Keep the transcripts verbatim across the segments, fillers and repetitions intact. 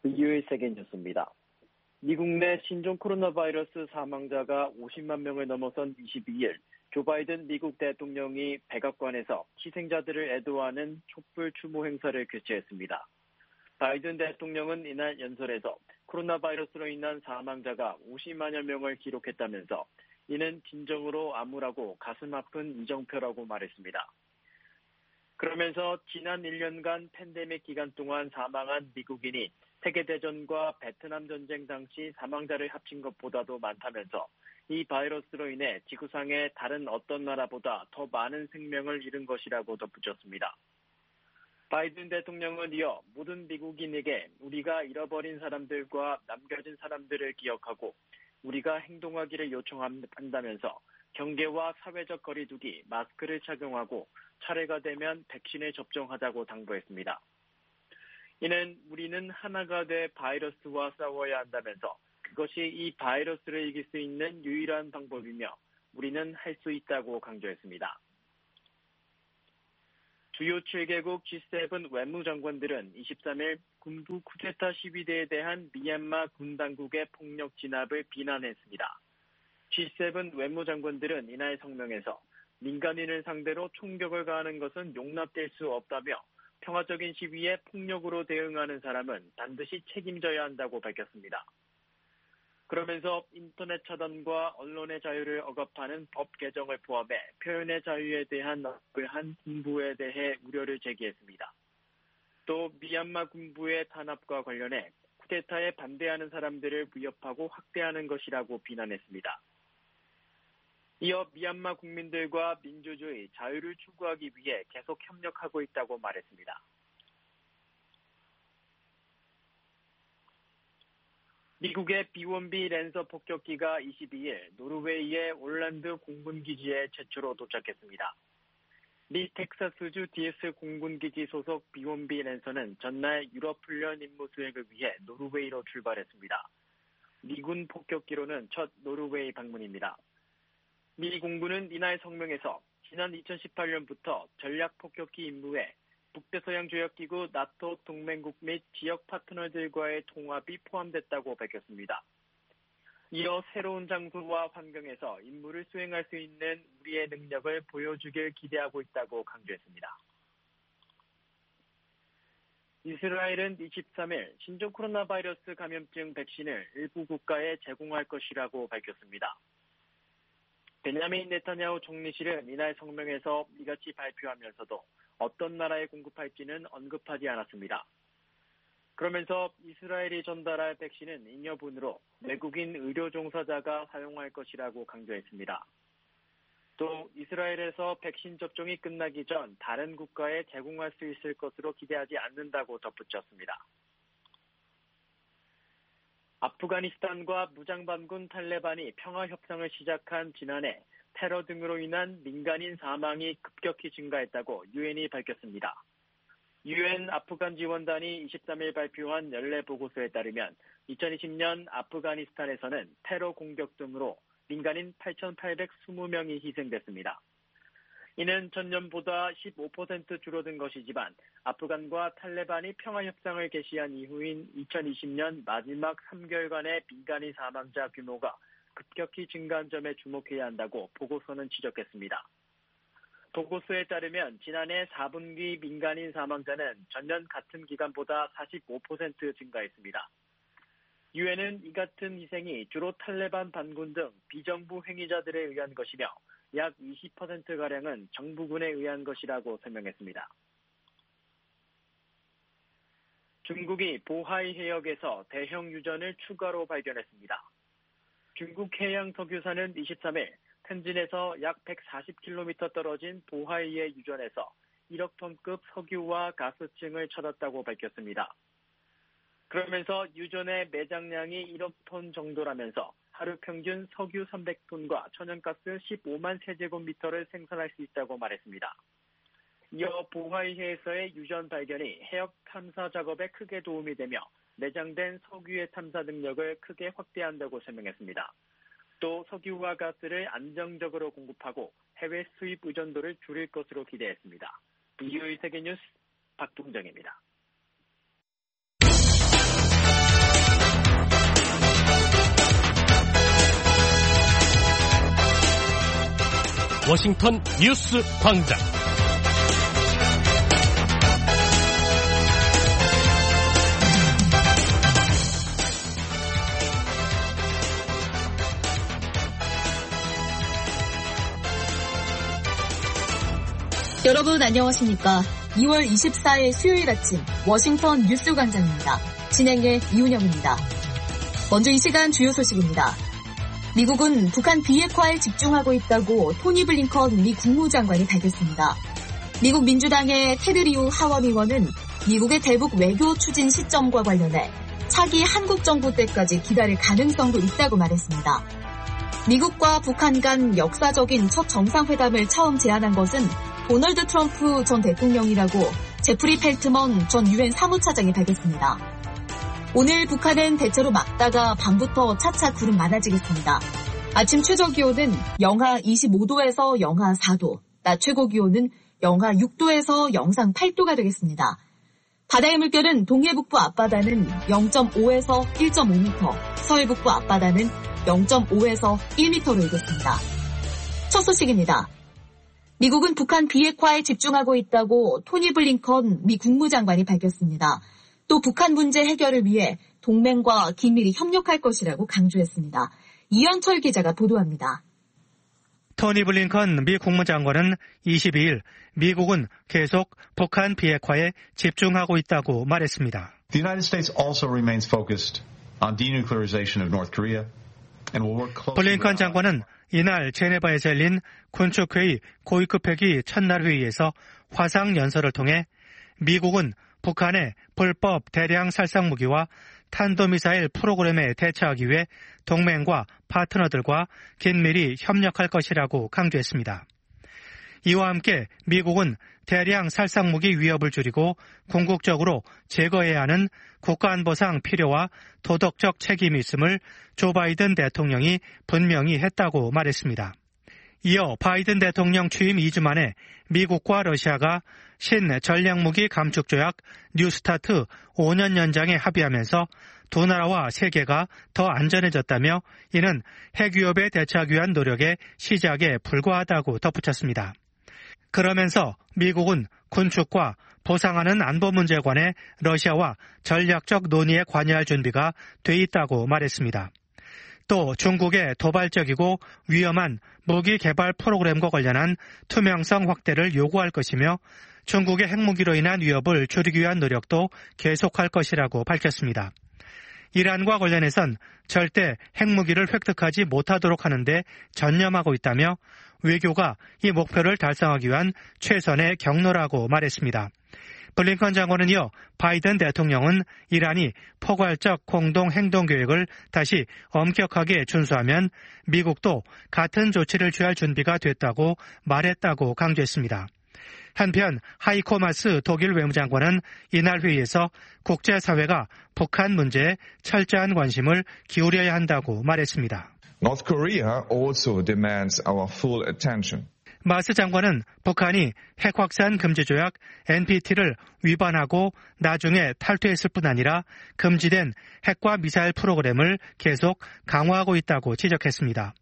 비유의 세계 뉴스입니다. 미국 내 신종 코로나 바이러스 사망자가 오십만 명을 넘어선 이십이일, 조 바이든 미국 대통령이 백악관에서 희생자들을 애도하는 촛불 추모 행사를 개최했습니다. 바이든 대통령은 이날 연설에서 코로나 바이러스로 인한 사망자가 오십만여 명을 기록했다면서 이는 진정으로 암울하고 가슴 아픈 이정표라고 말했습니다. 그러면서 지난 일 년간 팬데믹 기간 동안 사망한 미국인이 세계대전과 베트남 전쟁 당시 사망자를 합친 것보다도 많다면서 이 바이러스로 인해 지구상의 다른 어떤 나라보다 더 많은 생명을 잃은 것이라고 덧붙였습니다. 바이든 대통령은 이어 모든 미국인에게 우리가 잃어버린 사람들과 남겨진 사람들을 기억하고 우리가 행동하기를 요청한다면서 경계와 사회적 거리두기, 마스크를 착용하고 차례가 되면 백신을 접종하자고 당부했습니다. 이는 우리는 하나가 돼 바이러스와 싸워야 한다면서 그것이 이 바이러스를 이길 수 있는 유일한 방법이며 우리는 할 수 있다고 강조했습니다. 주요 칠 개국 지 세븐 외무장관들은 이십삼일 군부 쿠데타 시위대에 대한 미얀마 군 당국의 폭력 진압을 비난했습니다. 지 세븐 외무장관들은 이날 성명에서 민간인을 상대로 총격을 가하는 것은 용납될 수 없다며 평화적인 시위에 폭력으로 대응하는 사람은 반드시 책임져야 한다고 밝혔습니다. 그러면서 인터넷 차단과 언론의 자유를 억압하는 법 개정을 포함해 표현의 자유에 대한 억압을 한 군부에 대해 우려를 제기했습니다. 또 미얀마 군부의 탄압과 관련해 쿠데타에 반대하는 사람들을 위협하고 학대하는 것이라고 비난했습니다. 이어 미얀마 국민들과 민주주의, 자유를 추구하기 위해 계속 협력하고 있다고 말했습니다. 미국의 비 원 비 랜서 폭격기가 이십이일 노르웨이의 올란드 공군기지에 최초로 도착했습니다. 미 텍사스주 디에스 공군기지 소속 비 원 비 랜서는 전날 유럽 훈련 임무 수행을 위해 노르웨이로 출발했습니다. 미군 폭격기로는 첫 노르웨이 방문입니다. 미 공군은 이날 성명에서 지난 이천십팔년부터 전략폭격기 임무에 북대서양조약기구 나토 동맹국 및 지역 파트너들과의 통합이 포함됐다고 밝혔습니다. 이어 새로운 장소와 환경에서 임무를 수행할 수 있는 우리의 능력을 보여주길 기대하고 있다고 강조했습니다. 이스라엘은 이십삼일 신종 코로나 바이러스 감염증 백신을 일부 국가에 제공할 것이라고 밝혔습니다. 베냐민 네타냐후 총리실은 이날 성명에서 이같이 발표하면서도 어떤 나라에 공급할지는 언급하지 않았습니다. 그러면서 이스라엘이 전달할 백신은 잉여분으로 외국인 의료 종사자가 사용할 것이라고 강조했습니다. 또 이스라엘에서 백신 접종이 끝나기 전 다른 국가에 제공할 수 있을 것으로 기대하지 않는다고 덧붙였습니다. 아프가니스탄과 무장반군 탈레반이 평화협상을 시작한 지난해 테러 등으로 인한 민간인 사망이 급격히 증가했다고 유엔이 밝혔습니다. 유엔 아프간 지원단이 이십삼일 발표한 연례 보고서에 따르면 이천이십년 아프가니스탄에서는 테러 공격 등으로 민간인 팔천팔백이십 명이 희생됐습니다. 이는 전년보다 십오 퍼센트 줄어든 것이지만 아프간과 탈레반이 평화협상을 개시한 이후인 이천이십년 마지막 삼 개월간의 민간인 사망자 규모가 급격히 증가한 점에 주목해야 한다고 보고서는 지적했습니다. 보고서에 따르면 지난해 사 분기 민간인 사망자는 전년 같은 기간보다 사십오 퍼센트 증가했습니다. 유엔은 이 같은 희생이 주로 탈레반 반군 등 비정부 행위자들에 의한 것이며 약 이십 퍼센트가량은 정부군에 의한 것이라고 설명했습니다. 중국이 보하이 해역에서 대형 유전을 추가로 발견했습니다. 중국 해양 석유사는 이십삼일 텐진에서 약 백사십 킬로미터 떨어진 보하이의 유전에서 일억 톤급 석유와 가스층을 찾았다고 밝혔습니다. 그러면서 유전의 매장량이 일억 톤 정도라면서 하루 평균 석유 삼백 톤과 천연가스 십오만 세제곱미터를 생산할 수 있다고 말했습니다. 이어 보하이해에서의 유전 발견이 해역 탐사 작업에 크게 도움이 되며 내장된 석유의 탐사 능력을 크게 확대한다고 설명했습니다. 또 석유와 가스를 안정적으로 공급하고 해외 수입 의존도를 줄일 것으로 기대했습니다. 비오이 세계뉴스 박동정입니다. 워싱턴 뉴스 광장. 여러분 안녕하십니까? 이월 이십사일 수요일 아침 워싱턴 뉴스 광장입니다. 진행의 이훈영입니다. 먼저 이 시간 주요 소식입니다. 미국은 북한 비핵화에 집중하고 있다고 토니 블링컨 미 국무장관이 밝혔습니다. 미국 민주당의 테드 리우 하원 의원은 미국의 대북 외교 추진 시점과 관련해 차기 한국 정부 때까지 기다릴 가능성도 있다고 말했습니다. 미국과 북한 간 역사적인 첫 정상회담을 처음 제안한 것은 도널드 트럼프 전 대통령이라고 제프리 펠트먼 전 유엔 사무차장이 밝혔습니다. 오늘 북한은 대체로 맑다가 밤부터 차차 구름 많아지겠습니다. 아침 최저기온은 영하 이십오도에서 영하 사도, 낮 최고기온은 영하 육도에서 영상 팔도가 되겠습니다. 바다의 물결은 동해북부 앞바다는 영점오에서 일점오 미터, 서해북부 앞바다는 영점오에서 일 미터로 일겠습니다. 첫 소식입니다. 미국은 북한 비핵화에 집중하고 있다고 토니 블링컨 미 국무장관이 밝혔습니다. 또 북한 문제 해결을 위해 동맹과 긴밀히 협력할 것이라고 강조했습니다. 이현철 기자가 보도합니다. 토니 블링컨 미 국무장관은 이십이일 미국은 계속 북한 비핵화에 집중하고 있다고 말했습니다. The United States also remains focused on denuclearization of North Korea and will work closely. 블링컨 장관은 이날 제네바에서 열린 군축회의 고위급 회의 첫날 회의에서 화상 연설을 통해 미국은 북한의 불법 대량 살상무기와 탄도미사일 프로그램에 대처하기 위해 동맹과 파트너들과 긴밀히 협력할 것이라고 강조했습니다. 이와 함께 미국은 대량 살상무기 위협을 줄이고 궁극적으로 제거해야 하는 국가안보상 필요와 도덕적 책임이 있음을 조 바이든 대통령이 분명히 했다고 말했습니다. 이어 바이든 대통령 취임 이 주 만에 미국과 러시아가 신전략무기 감축조약 뉴스타트 오 년 연장에 합의하면서 두 나라와 세계가 더 안전해졌다며 이는 핵위협에 대처하기 위한 노력의 시작에 불과하다고 덧붙였습니다. 그러면서 미국은 군축과 보상하는 안보 문제에 관해 러시아와 전략적 논의에 관여할 준비가 돼 있다고 말했습니다. 또 중국의 도발적이고 위험한 무기 개발 프로그램과 관련한 투명성 확대를 요구할 것이며 중국의 핵무기로 인한 위협을 줄이기 위한 노력도 계속할 것이라고 밝혔습니다. 이란과 관련해선 절대 핵무기를 획득하지 못하도록 하는데 전념하고 있다며 외교가 이 목표를 달성하기 위한 최선의 경로라고 말했습니다. 블링컨 장관은 이어 바이든 대통령은 이란이 포괄적 공동행동계획을 다시 엄격하게 준수하면 미국도 같은 조치를 취할 준비가 됐다고 말했다고 강조했습니다. 한편 하이코 마스 독일 외무장관은 이날 회의에서 국제사회가 북한 문제에 철저한 관심을 기울여야 한다고 말했습니다. North Korea also demands our full attention. 마스 장관은 북한이 핵확산 금지조약 엔피티를 위반하고 나중에 탈퇴했을 뿐 아니라 금지된 핵과 미사일 프로그램을 계속 강화하고 있다고 지적했습니다.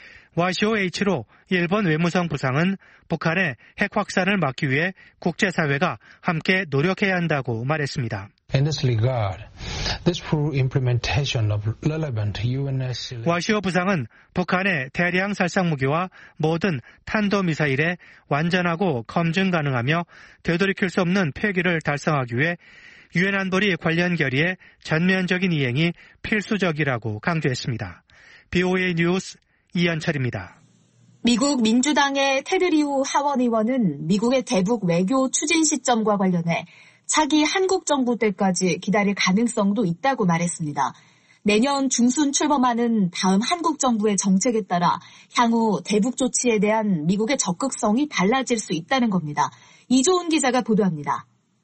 와시오에이치로 일본 외무성 부상은 북한의 핵 확산을 막기 위해 국제사회가 함께 노력해야 한다고 말했습니다. In this regard, this full implementation of relevant 유엔에스 와시오 부상은 북한의 대량 살상무기와 모든 탄도미사일에 완전하고 검증 가능하며 되돌이킬 수 없는 폐기를 달성하기 위해 유엔 안보리 관련 결의의 전면적인 이행이 필수적이라고 강조했습니다. 비오에이 뉴스 이현철입니다. 미국 민주당의 테드 리우 하원 의원은 미국의 대북 외교 추진 시점과 관련해 차기 한국 정부 때까지 기다릴 가능성도 있다고 말했습니다. 내년 중순 출범하는 다음 한국 정부의 정책에 따라 향후 대북 조치에 대한 미국의 적극성이 달라질 수 있다는 겁니다. 이조은 기자가 보도합니다.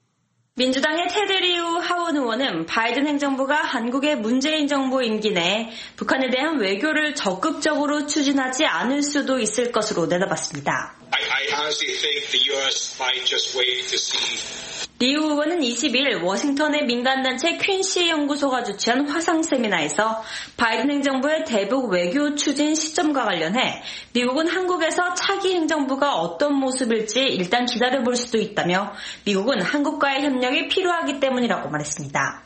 민주당의 테드 리우 하원 의원은 바이든 행정부가 한국의 문재인 정부 임기 내에 북한에 대한 외교를 적극적으로 추진하지 않을 수도 있을 것으로 내다봤습니다. I, I I honestly think the U S might just wait to see. 리우 의원은 이십일 워싱턴의 민간단체 퀸시 연구소가 주최한 화상 세미나에서 바이든 행정부의 대북 외교 추진 시점과 관련해 미국은 한국에서 차기 행정부가 어떤 모습일지 일단 기다려볼 수도 있다며 미국은 한국과의 협력이 필요하기 때문이라고 말했습니다.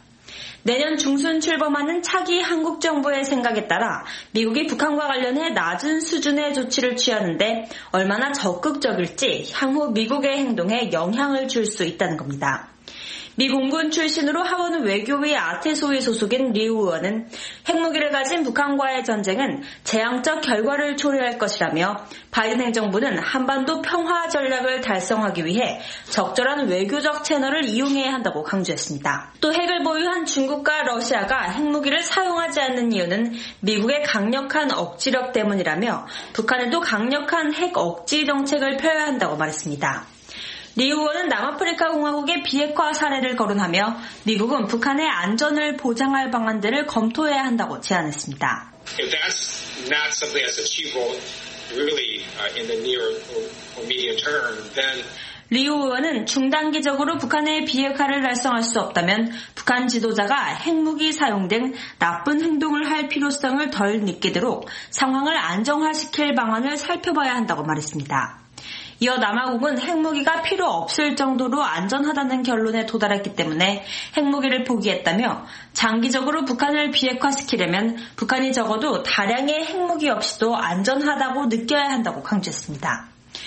내년 중순 출범하는 차기 한국 정부의 생각에 따라 미국이 북한과 관련해 낮은 수준의 조치를 취하는데 얼마나 적극적일지 향후 미국의 행동에 영향을 줄 수 있다는 겁니다. 미 공군 출신으로 하원 외교위 아태소위 소속인 리우 의원은 핵무기를 가진 북한과의 전쟁은 재앙적 결과를 초래할 것이라며 바이든 행정부는 한반도 평화 전략을 달성하기 위해 적절한 외교적 채널을 이용해야 한다고 강조했습니다. 또 핵을 보유한 중국과 러시아가 핵무기를 사용하지 않는 이유는 미국의 강력한 억지력 때문이라며 북한에도 강력한 핵 억지 정책을 펴야 한다고 말했습니다. 리 의원은 남아프리카 공화국의 비핵화 사례를 거론하며 미국은 북한의 안전을 보장할 방안들을 검토해야 한다고 제안했습니다. If that's not something that's achievable really in the near or medium term, then 리우 의원은 중단기적으로 북한의 비핵화를 달성할 수 없다면 북한 지도자가 핵무기 사용 등 나쁜 행동을 할 필요성을 덜 느끼도록 상황을 안정화시킬 방안을 살펴봐야 한다고 말했습니다. 이어 남아공은 핵무기가 필요 없을 정도로 안전하다는 결론에 도달했기 때문에 핵무기를 포기했다며 장기적으로 북한을 비핵화시키려면 북한이 적어도 다량의 핵무기 없이도 안전하다고 느껴야 한다고 강조했습니다.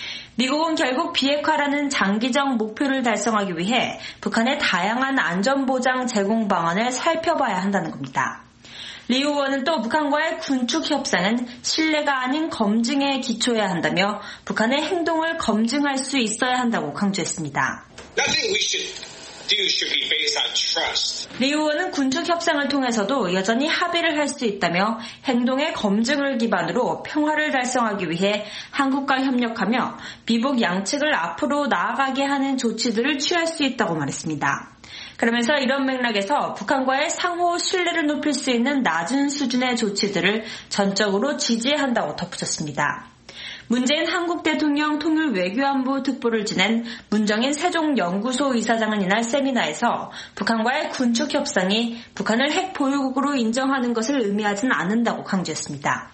미국은 결국 비핵화라는 장기적 목표를 달성하기 위해 북한의 다양한 안전보장 제공 방안을 살펴봐야 한다는 겁니다. 리 의원은 또 북한과의 군축 협상은 신뢰가 아닌 검증에 기초해야 한다며 북한의 행동을 검증할 수 있어야 한다고 강조했습니다. Nothing we should do should be based on trust. 리 의원은 군축 협상을 통해서도 여전히 합의를 할 수 있다며 행동의 검증을 기반으로 평화를 달성하기 위해 한국과 협력하며 미북 양측을 앞으로 나아가게 하는 조치들을 취할 수 있다고 말했습니다. 그러면서 이런 맥락에서 북한과의 상호 신뢰를 높일 수 있는 낮은 수준의 조치들을 전적으로 지지한다고 덧붙였습니다. 문재인 한국 대통령 통일 외교안보 특보를 지낸 문정인 세종연구소 이사장은 이날 세미나에서 북한과의 군축 협상이 북한을 핵 보유국으로 인정하는 것을 의미하진 않는다고 강조했습니다.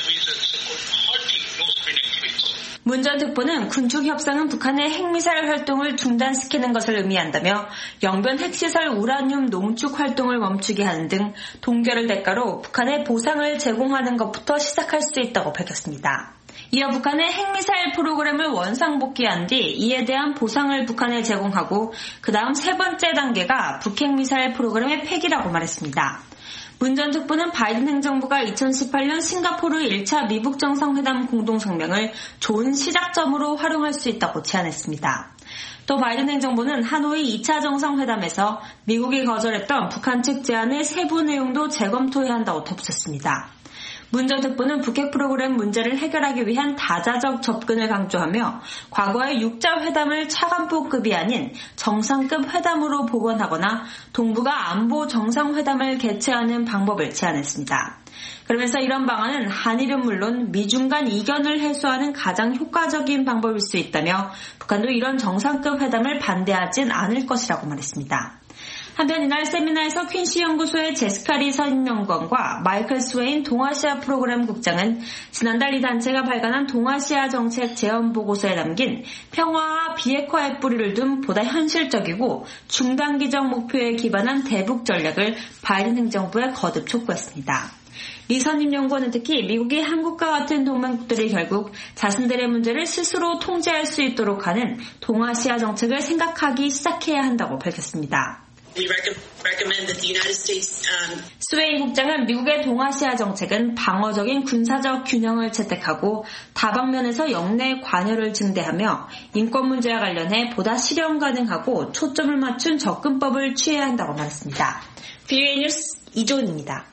문 전 특보는 군축 협상은 북한의 핵미사일 활동을 중단시키는 것을 의미한다며 영변 핵시설 우라늄 농축 활동을 멈추게 하는 등 동결을 대가로 북한에 보상을 제공하는 것부터 시작할 수 있다고 밝혔습니다. 이어 북한의 핵미사일 프로그램을 원상복귀한 뒤 이에 대한 보상을 북한에 제공하고 그 다음 세 번째 단계가 북핵미사일 프로그램의 폐기라고 말했습니다. 문 전 특보는 바이든 행정부가 이천십팔 년 싱가포르 일 차 미북 정상회담 공동성명을 좋은 시작점으로 활용할 수 있다고 제안했습니다. 또 바이든 행정부는 하노이 이 차 정상회담에서 미국이 거절했던 북한 측 제안의 세부 내용도 재검토해야 한다고 덧붙였습니다. 문 전 특보는 북핵 프로그램 문제를 해결하기 위한 다자적 접근을 강조하며 과거의 육자 회담을 차관보급이 아닌 정상급 회담으로 복원하거나 동북아 안보 정상회담을 개최하는 방법을 제안했습니다. 그러면서 이런 방안은 한일은 물론 미중 간 이견을 해소하는 가장 효과적인 방법일 수 있다며 북한도 이런 정상급 회담을 반대하진 않을 것이라고 말했습니다. 한편 이날 세미나에서 퀸시 연구소의 제스카리 선임연구원과 마이클 스웨인 동아시아 프로그램 국장은 지난달 이 단체가 발간한 동아시아 정책 제언 보고서에 담긴 평화와 비핵화의 뿌리를 둔 보다 현실적이고 중단기적 목표에 기반한 대북 전략을 바이든 행정부에 거듭 촉구했습니다. 리 선임연구원은 특히 미국이 한국과 같은 동맹국들이 결국 자신들의 문제를 스스로 통제할 수 있도록 하는 동아시아 정책을 생각하기 시작해야 한다고 밝혔습니다. We recommend that the United States, um... 스웨인 국장은 미국의 동아시아 정책은 방어적인 군사적 균형을 채택하고 다방면에서 영내 관여를 증대하며 인권 문제와 관련해 보다 실현 가능하고 초점을 맞춘 접근법을 취해야 한다고 말했습니다. 비오에이 뉴스 이조은입니다.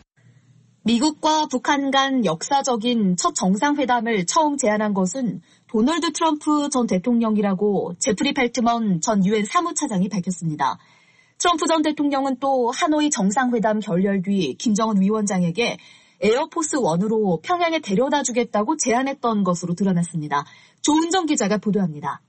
미국과 북한 간 역사적인 첫 정상회담을 처음 제안한 것은 도널드 트럼프 전 대통령이라고 제프리 펠트먼 전 유엔 사무차장이 밝혔습니다. 트럼프 전 대통령은 또 하노이 정상회담 결렬 뒤 김정은 위원장에게 에어포스 원으로 평양에 데려다 주겠다고 제안했던 것으로 드러났습니다. 조은정 기자가 보도합니다.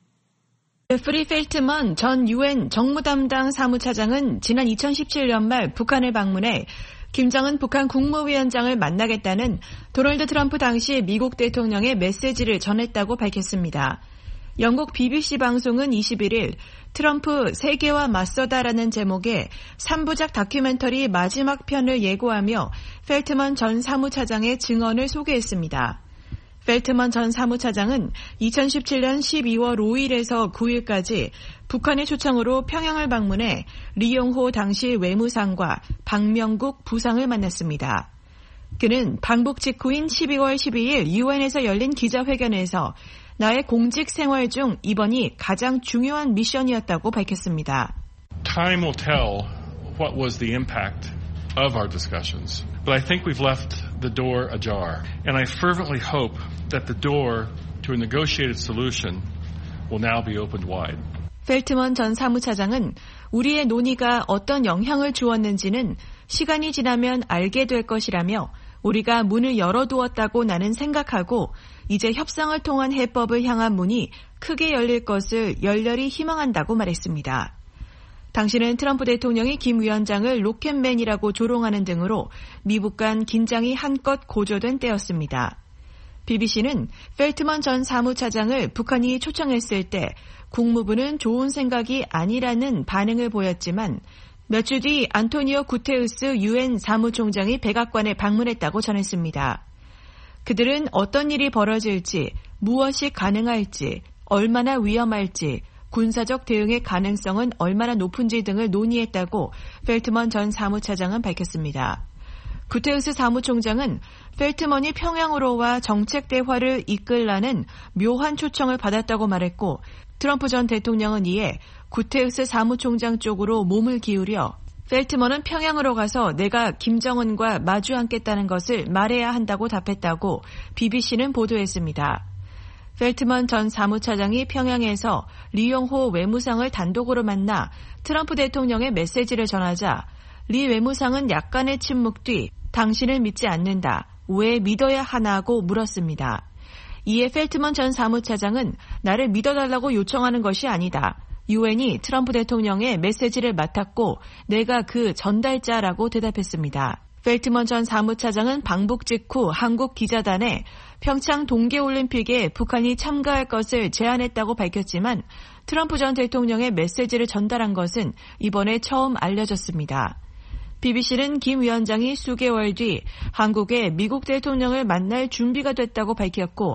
제프리 펠트먼 전 유엔 정무담당 사무차장은 지난 이천십칠 년 말 북한을 방문해 김정은 북한 국무위원장을 만나겠다는 도널드 트럼프 당시 미국 대통령의 메시지를 전했다고 밝혔습니다. 영국 비비씨 방송은 이십일 일 트럼프 세계와 맞서다라는 제목의 삼 부작 다큐멘터리 마지막 편을 예고하며 펠트먼 전 사무차장의 증언을 소개했습니다. 펠트먼 전 사무차장은 이천십칠 년 십이월 오일에서 구일까지 북한의 초청으로 평양을 방문해 리용호 당시 외무상과 박명국 부상을 만났습니다. 그는 방북 직후인 십이월 십이일 유엔에서 열린 기자회견에서 나의 공직 생활 중 이번이 가장 중요한 미션이었다고 밝혔습니다. Time will tell what was the impact of our discussions. But I think we've left the door ajar. And I fervently hope that the door to a negotiated solution will now be opened wide. 펠트먼 전 사무차장은 우리의 논의가 어떤 영향을 주었는지는 시간이 지나면 알게 될 것이라며 우리가 문을 열어두었다고 나는 생각하고 이제 협상을 통한 해법을 향한 문이 크게 열릴 것을 열렬히 희망한다고 말했습니다. 당시는 트럼프 대통령이 김 위원장을 로켓맨이라고 조롱하는 등으로 미북 간 긴장이 한껏 고조된 때였습니다. 비비씨는 펠트먼 전 사무차장을 북한이 초청했을 때 국무부는 좋은 생각이 아니라는 반응을 보였지만 몇 주 뒤 안토니오 구테우스 유엔 사무총장이 백악관에 방문했다고 전했습니다. 그들은 어떤 일이 벌어질지, 무엇이 가능할지, 얼마나 위험할지, 군사적 대응의 가능성은 얼마나 높은지 등을 논의했다고 펠트먼 전 사무차장은 밝혔습니다. 구테우스 사무총장은 펠트먼이 평양으로 와 정책 대화를 이끌라는 묘한 초청을 받았다고 말했고 트럼프 전 대통령은 이에 구테우스 사무총장 쪽으로 몸을 기울여 펠트먼은 평양으로 가서 내가 김정은과 마주 앉겠다는 것을 말해야 한다고 답했다고 비비씨는 보도했습니다. 펠트먼 전 사무차장이 평양에서 리용호 외무상을 단독으로 만나 트럼프 대통령의 메시지를 전하자 리 외무상은 약간의 침묵 뒤 당신을 믿지 않는다. 왜 믿어야 하나고 물었습니다. 이에 펠트먼 전 사무차장은 나를 믿어달라고 요청하는 것이 아니다. 유엔이 트럼프 대통령의 메시지를 맡았고 내가 그 전달자라고 대답했습니다. 펠트먼 전 사무차장은 방북 직후 한국 기자단에 평창 동계올림픽에 북한이 참가할 것을 제안했다고 밝혔지만 트럼프 전 대통령의 메시지를 전달한 것은 이번에 처음 알려졌습니다. 비비씨는 김 위원장이 수개월 뒤 한국의 미국 대통령을 만날 준비가 됐다고 밝혔고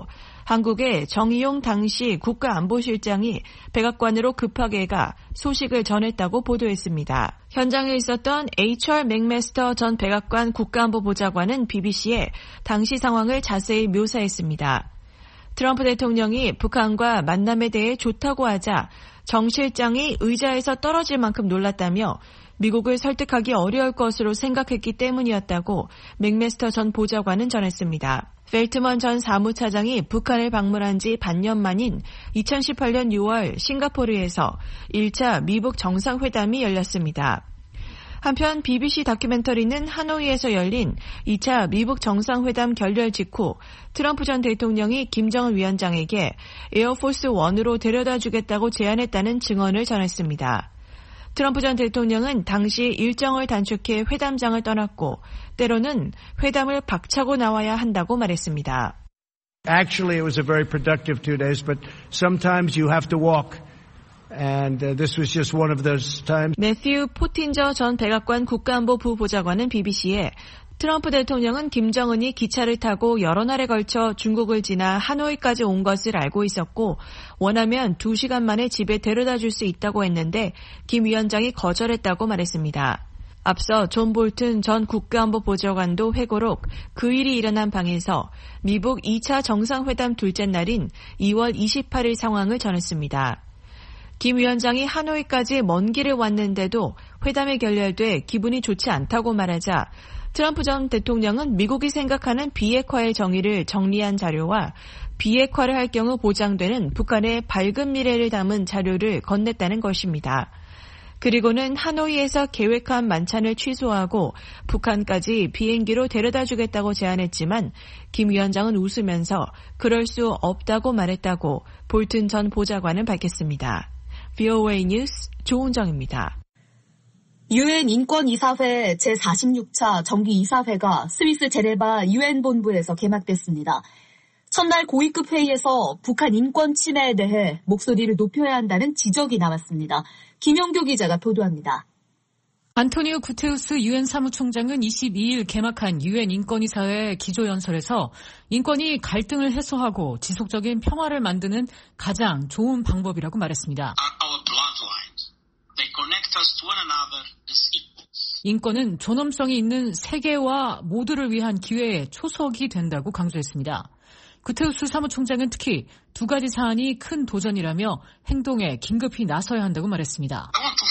한국의 정의용 당시 국가안보실장이 백악관으로 급하게 가 소식을 전했다고 보도했습니다. 현장에 있었던 에이치알 맥메스터 전 백악관 국가안보보좌관은 비비씨에 당시 상황을 자세히 묘사했습니다. 트럼프 대통령이 북한과 만남에 대해 좋다고 하자 정 실장이 의자에서 떨어질 만큼 놀랐다며 미국을 설득하기 어려울 것으로 생각했기 때문이었다고 맥메스터 전 보좌관은 전했습니다. 펠트먼 전 사무차장이 북한을 방문한 지 반년 만인 이천십팔 년 유월 싱가포르에서 일 차 미북 정상회담이 열렸습니다. 한편 비비씨 다큐멘터리는 하노이에서 열린 이 차 미북 정상회담 결렬 직후 트럼프 전 대통령이 김정은 위원장에게 에어포스 원으로 데려다 주겠다고 제안했다는 증언을 전했습니다. 트럼프 전 대통령은 당시 일정을 단축해 회담장을 떠났고 때로는 회담을 박차고 나와야 한다고 말했습니다. Actually, it was a very productive two days, but sometimes you have to walk. And uh, this was just one of those times. 매튜 포틴저 전 백악관 국가안보부 보좌관은 비비씨에 트럼프 대통령은 김정은이 기차를 타고 여러 날에 걸쳐 중국을 지나 하노이까지 온 것을 알고 있었고 원하면 두 시간 만에 집에 데려다 줄 수 있다고 했는데 김 위원장이 거절했다고 말했습니다. 앞서 존 볼튼 전 국가안보보좌관도 회고록 그 일이 일어난 방에서 미북 이 차 정상회담 둘째 날인 이월 이십팔일 상황을 전했습니다. 김 위원장이 하노이까지 먼 길을 왔는데도 회담이 결렬돼 기분이 좋지 않다고 말하자 트럼프 전 대통령은 미국이 생각하는 비핵화의 정의를 정리한 자료와 비핵화를 할 경우 보장되는 북한의 밝은 미래를 담은 자료를 건넸다는 것입니다. 그리고는 하노이에서 계획한 만찬을 취소하고 북한까지 비행기로 데려다 주겠다고 제안했지만 김 위원장은 웃으면서 그럴 수 없다고 말했다고 볼튼 전 보좌관은 밝혔습니다. 브이오에이 뉴스 조은정입니다. 유엔 인권이사회 제사십육 차 정기이사회가 스위스 제네바 유엔 본부에서 개막됐습니다. 첫날 고위급 회의에서 북한 인권 침해에 대해 목소리를 높여야 한다는 지적이 나왔습니다. 김영교 기자가 보도합니다. 안토니오 구테우스 유엔 사무총장은 이십이일 개막한 유엔 인권이사회 기조연설에서 인권이 갈등을 해소하고 지속적인 평화를 만드는 가장 좋은 방법이라고 말했습니다. 인권은 존엄성이 있는 세계와 모두를 위한 기회의 초석이 된다고 강조했습니다. 구테우스 사무총장은 특히 두 가지 사안이 큰 도전이라며 행동에 긴급히 나서야 한다고 말했습니다.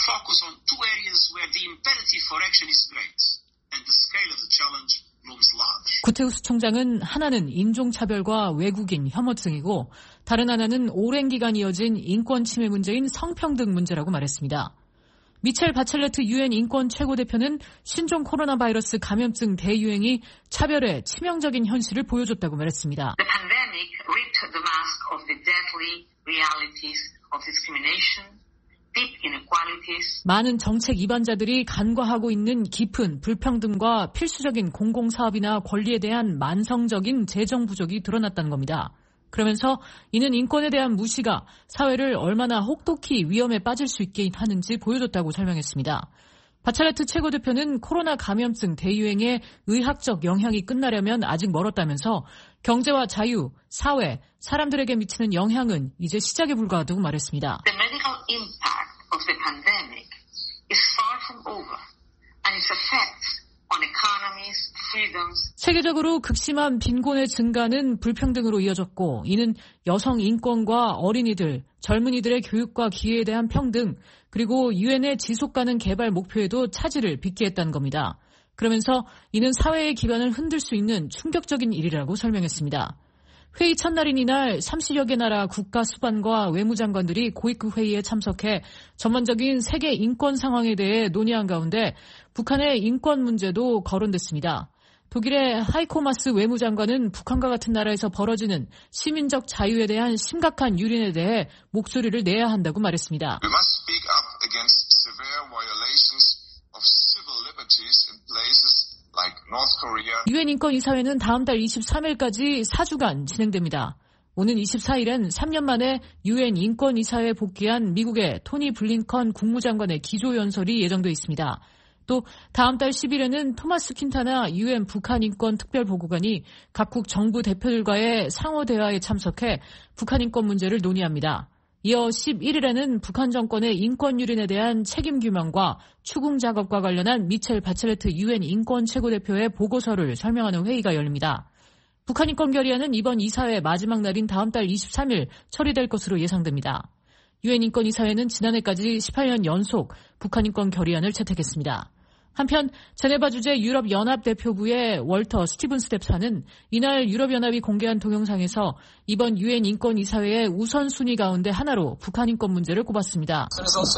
구테우스 총장은 하나는 인종차별과 외국인 혐오증이고 다른 하나는 오랜 기간 이어진 인권 침해 문제인 성평등 문제라고 말했습니다. 미첼 바첼레트 유엔 인권 최고대표는 신종 코로나 바이러스 감염증 대유행이 차별의 치명적인 현실을 보여줬다고 말했습니다. The pandemic ripped the mask of the deadly realities of discrimination, deep inequalities. 많은 정책 위반자들이 간과하고 있는 깊은 불평등과 필수적인 공공사업이나 권리에 대한 만성적인 재정 부족이 드러났다는 겁니다. 그러면서 이는 인권에 대한 무시가 사회를 얼마나 혹독히 위험에 빠질 수 있게 하는지 보여줬다고 설명했습니다. 바찰레트 최고대표는 코로나 감염증 대유행의 의학적 영향이 끝나려면 아직 멀었다면서 경제와 자유, 사회, 사람들에게 미치는 영향은 이제 시작에 불과하다고 말했습니다. The medical impact of the pandemic is far from over, and its effects on economies, freedoms. 세계적으로 극심한 빈곤의 증가는 불평등으로 이어졌고 이는 여성 인권과 어린이들, 젊은이들의 교육과 기회에 대한 평등, 그리고 유엔의 지속가능 개발 목표에도 차질을 빚게 했다는 겁니다. 그러면서 이는 사회의 기반을 흔들 수 있는 충격적인 일이라고 설명했습니다. 회의 첫날인 이날 삼십여 개 나라 국가 수반과 외무장관들이 고위급 회의에 참석해 전반적인 세계 인권 상황에 대해 논의한 가운데 북한의 인권 문제도 거론됐습니다. 독일의 하이코 마스 외무장관은 북한과 같은 나라에서 벌어지는 시민적 자유에 대한 심각한 유린에 대해 목소리를 내야 한다고 말했습니다. We must speak up against severe violations of civil liberties in places like North Korea. 유엔 인권이사회는 다음 달 이십삼일까지 사 주간 진행됩니다. 오는 이십사일엔 삼 년 만에 유엔 인권이사회에 복귀한 미국의 토니 블링컨 국무장관의 기조연설이 예정돼 있습니다. 또 다음 달 십일에는 토마스 킨타나 유엔 북한 인권 특별보고관이 각국 정부 대표들과의 상호 대화에 참석해 북한 인권 문제를 논의합니다. 이어 십일일에는 북한 정권의 인권 유린에 대한 책임 규명과 추궁 작업과 관련한 미첼 바첼레트 유엔 인권 최고대표의 보고서를 설명하는 회의가 열립니다. 북한 인권 결의안은 이번 이사회 마지막 날인 다음 달 이십삼일 처리될 것으로 예상됩니다. 유엔 인권 이사회는 지난해까지 십팔 년 연속 북한 인권 결의안을 채택했습니다. 한편 제네바 주재 유럽연합 대표부의 월터 스티븐스 대사는 이날 유럽연합이 공개한 동영상에서 이번 유엔 인권이사회의 우선순위 가운데 하나로 북한 인권 문제를 꼽았습니다.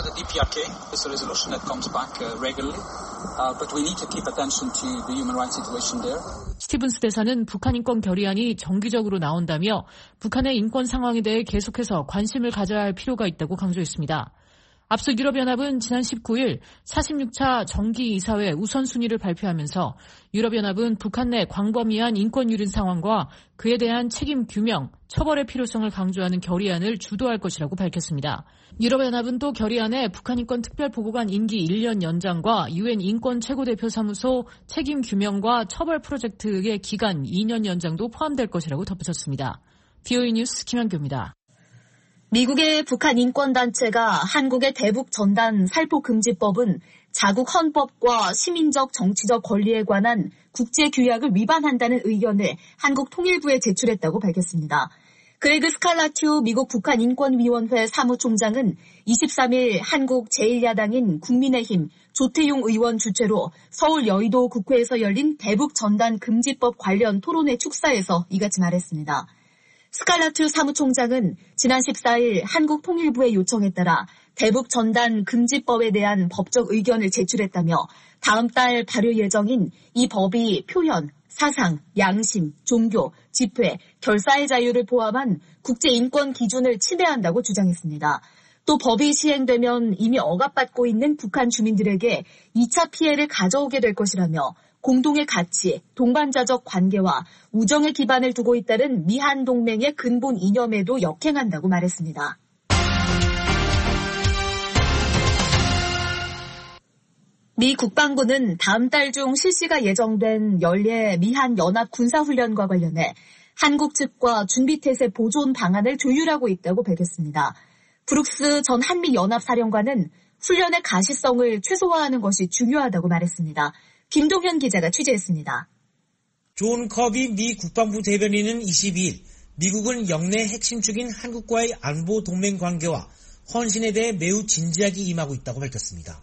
스티븐스 대사는 북한 인권 결의안이 정기적으로 나온다며 북한의 인권 상황에 대해 계속해서 관심을 가져야 할 필요가 있다고 강조했습니다. 앞서 유럽연합은 지난 십구일 사십육 차 정기이사회 우선순위를 발표하면서 유럽연합은 북한 내 광범위한 인권 유린 상황과 그에 대한 책임 규명, 처벌의 필요성을 강조하는 결의안을 주도할 것이라고 밝혔습니다. 유럽연합은 또 결의안에 북한 인권 특별보고관 임기 일 년 연장과 유엔 인권 최고대표 사무소 책임 규명과 처벌 프로젝트의 기간 이 년 연장도 포함될 것이라고 덧붙였습니다. 브이오에이 뉴스 김한교입니다. 미국의 북한 인권단체가 한국의 대북 전단 살포 금지법은 자국 헌법과 시민적 정치적 권리에 관한 국제규약을 위반한다는 의견을 한국 통일부에 제출했다고 밝혔습니다. 그레그 스칼라튜 미국 북한인권위원회 사무총장은 이십삼일 한국 제일 야당인 국민의힘 조태용 의원 주최로 서울 여의도 국회에서 열린 대북 전단 금지법 관련 토론회 축사에서 이같이 말했습니다. 스칼라투 사무총장은 지난 십사일 한국 통일부의 요청에 따라 대북 전단 금지법에 대한 법적 의견을 제출했다며 다음 달 발효 예정인 이 법이 표현, 사상, 양심, 종교, 집회, 결사의 자유를 포함한 국제인권 기준을 침해한다고 주장했습니다. 또 법이 시행되면 이미 억압받고 있는 북한 주민들에게 이 차 피해를 가져오게 될 것이라며 공동의 가치, 동반자적 관계와 우정의 기반을 두고 있다는 미한 동맹의 근본 이념에도 역행한다고 말했습니다. 미 국방부는 다음 달 중 실시가 예정된 연례 미한 연합 군사훈련과 관련해 한국 측과 준비태세 보존 방안을 조율하고 있다고 밝혔습니다. 브룩스 전 한미연합사령관은 훈련의 가시성을 최소화하는 것이 중요하다고 말했습니다. 김동현 기자가 취재했습니다. 존 커비 미 국방부 대변인은 이십이일 미국은 영내 핵심 축인 한국과의 안보 동맹 관계와 헌신에 대해 매우 진지하게 임하고 있다고 밝혔습니다.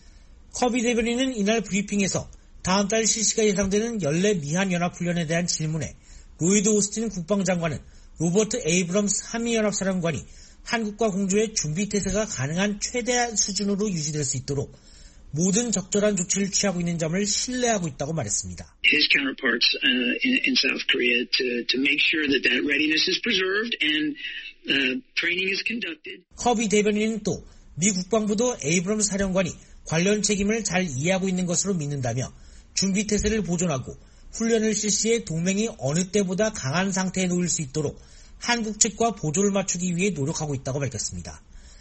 커비 대변인은 이날 브리핑에서 다음 달 실시가 예상되는 연례 미한연합훈련에 대한 질문에 로이드 오스틴 국방장관은 로버트 에이브럼스 한미연합사령관이 한국과 공조의 준비태세가 가능한 최대한 수준으로 유지될 수 있도록 모든 적절한 조치를 취하고 있는 점을 신뢰하고 있다고 말했습니다. His counterparts uh, in, in South Korea to, to make sure that that readiness is preserved and uh, training is conducted. 커비 대변인은 또 미 국방부도 에이브럼스 사령관이 관련 책임을 잘 이해하고 있는 것으로 믿는다며 준비태세를 보존하고 훈련을 실시해 동맹이 어느 때보다 강한 상태에 놓일 수 있도록 한국 측과 보조를 맞추기 위해 노력하고 있다고 밝혔습니다.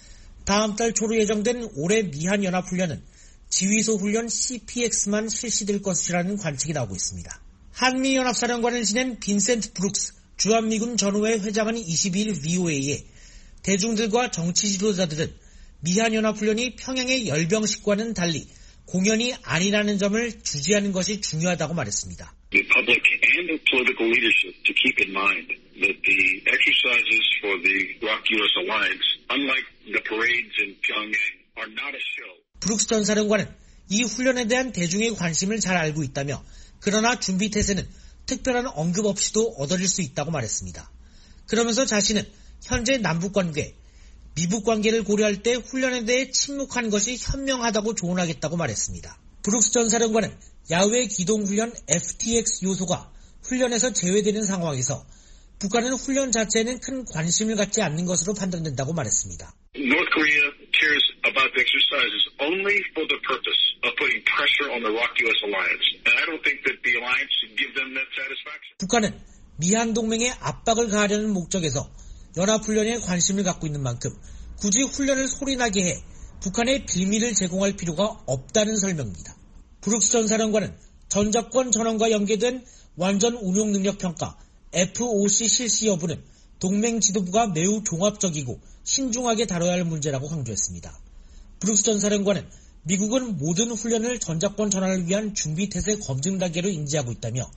다음 달 초로 예정된 올해 미한연합훈련은 지휘소 훈련 씨피엑스만 실시될 것이라는 관측이 나오고 있습니다. 한미연합사령관을 지낸 빈센트 브룩스 주한미군 전후회 회장은 이십이일 브이오에이에 대중들과 정치 지도자들은 미한연합훈련이 평양의 열병식과는 달리 공연이 아니라는 점을 주지하는 것이 중요하다고 말했습니다. The public and the political leadership to keep in mind that the exercises for the Rock-U S Alliance, unlike the parades in Pyongyang, are not a show. 브룩스 전 사령관은 이 훈련에 대한 대중의 관심을 잘 알고 있다며 그러나 준비태세는 특별한 언급 없이도 얻어질 수 있다고 말했습니다. 그러면서 자신은 현재 남북관계, 미북관계를 고려할 때 훈련에 대해 침묵한 것이 현명하다고 조언하겠다고 말했습니다. 브룩스 전 사령관은 야외 기동훈련 에프티엑스 요소가 훈련에서 제외되는 상황에서 북한은 훈련 자체에는 큰 관심을 갖지 않는 것으로 판단된다고 말했습니다. North Korea cares about the exercises only for the purpose of putting pressure on the Rock-U S Alliance. And I don't think that the alliance should give them that satisfaction. 북한은 미한 동맹에 압박을 가하려는 목적에서 연합훈련에 관심을 갖고 있는 만큼 굳이 훈련을 소리나게 해 북한에 빌미를 제공할 필요가 없다는 설명입니다. 브룩스 전 사령관은 전작권 전원과 연계된 완전 운용 능력 평가 에프오씨 실시 여부는 동맹 지도부가 매우 종합적이고 신중하게 다뤄야 할 문제라고 강조했습니다. 브룩스 전 사령관은 미국은 모든 훈련을 전작권 전환을 위한 준비태세 검증 단계로 인지하고 있다며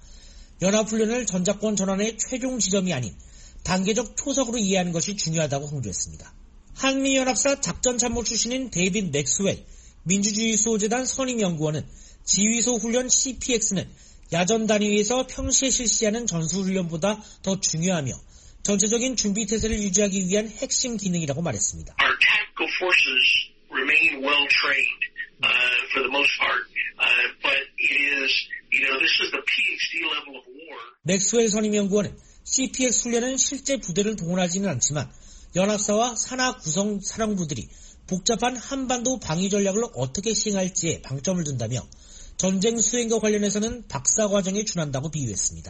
연합훈련을 전작권 전환의 최종 지점이 아닌 단계적 초석으로 이해하는 것이 중요하다고 강조했습니다. 한미연합사 작전참모 출신인 데이빗 맥스웰 민주주의수호재단 선임연구원은 지휘소 훈련 씨피엑스는 야전 단위에서 평시에 실시하는 전술훈련보다 더 중요하며 전체적인 준비태세를 유지하기 위한 핵심 기능이라고 말했습니다. Our tactical forces remain well trained uh, for the most part, uh, but it is, you know, this is the 피에이치디 level of war. 맥스웰 선임연구원은 씨피엑스 훈련은 실제 부대를 동원하지는 않지만 연합사와 산하 구성 사령부들이 복잡한 한반도 방위 전략을 어떻게 시행할지에 방점을 둔다며 전쟁 수행과 관련해서는 박사 과정에 준한다고 비유했습니다.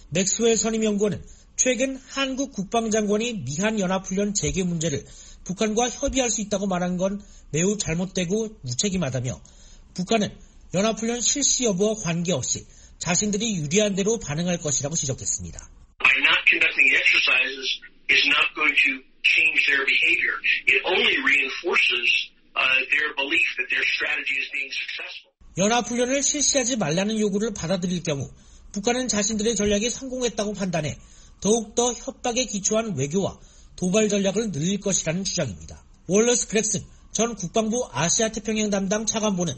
맥스웰 선임연구원은 최근 한국 국방장관이 미한연합훈련 재개 문제를 북한과 협의할 수 있다고 말한 건 매우 잘못되고 무책임하다며 북한은 연합훈련 실시 여부와 관계없이 자신들이 유리한 대로 반응할 것이라고 지적했습니다. By not conducting the exercises is not going to change their behavior. It only reinforces uh, their belief that their strategy is being successful. 연합훈련을 실시하지 말라는 요구를 받아들일 경우 북한은 자신들의 전략이 성공했다고 판단해 더욱더 협박에 기초한 외교와 도발 전략을 늘릴 것이라는 주장입니다. 월러스 그렉슨 전 국방부 아시아 태평양 담당 차관보는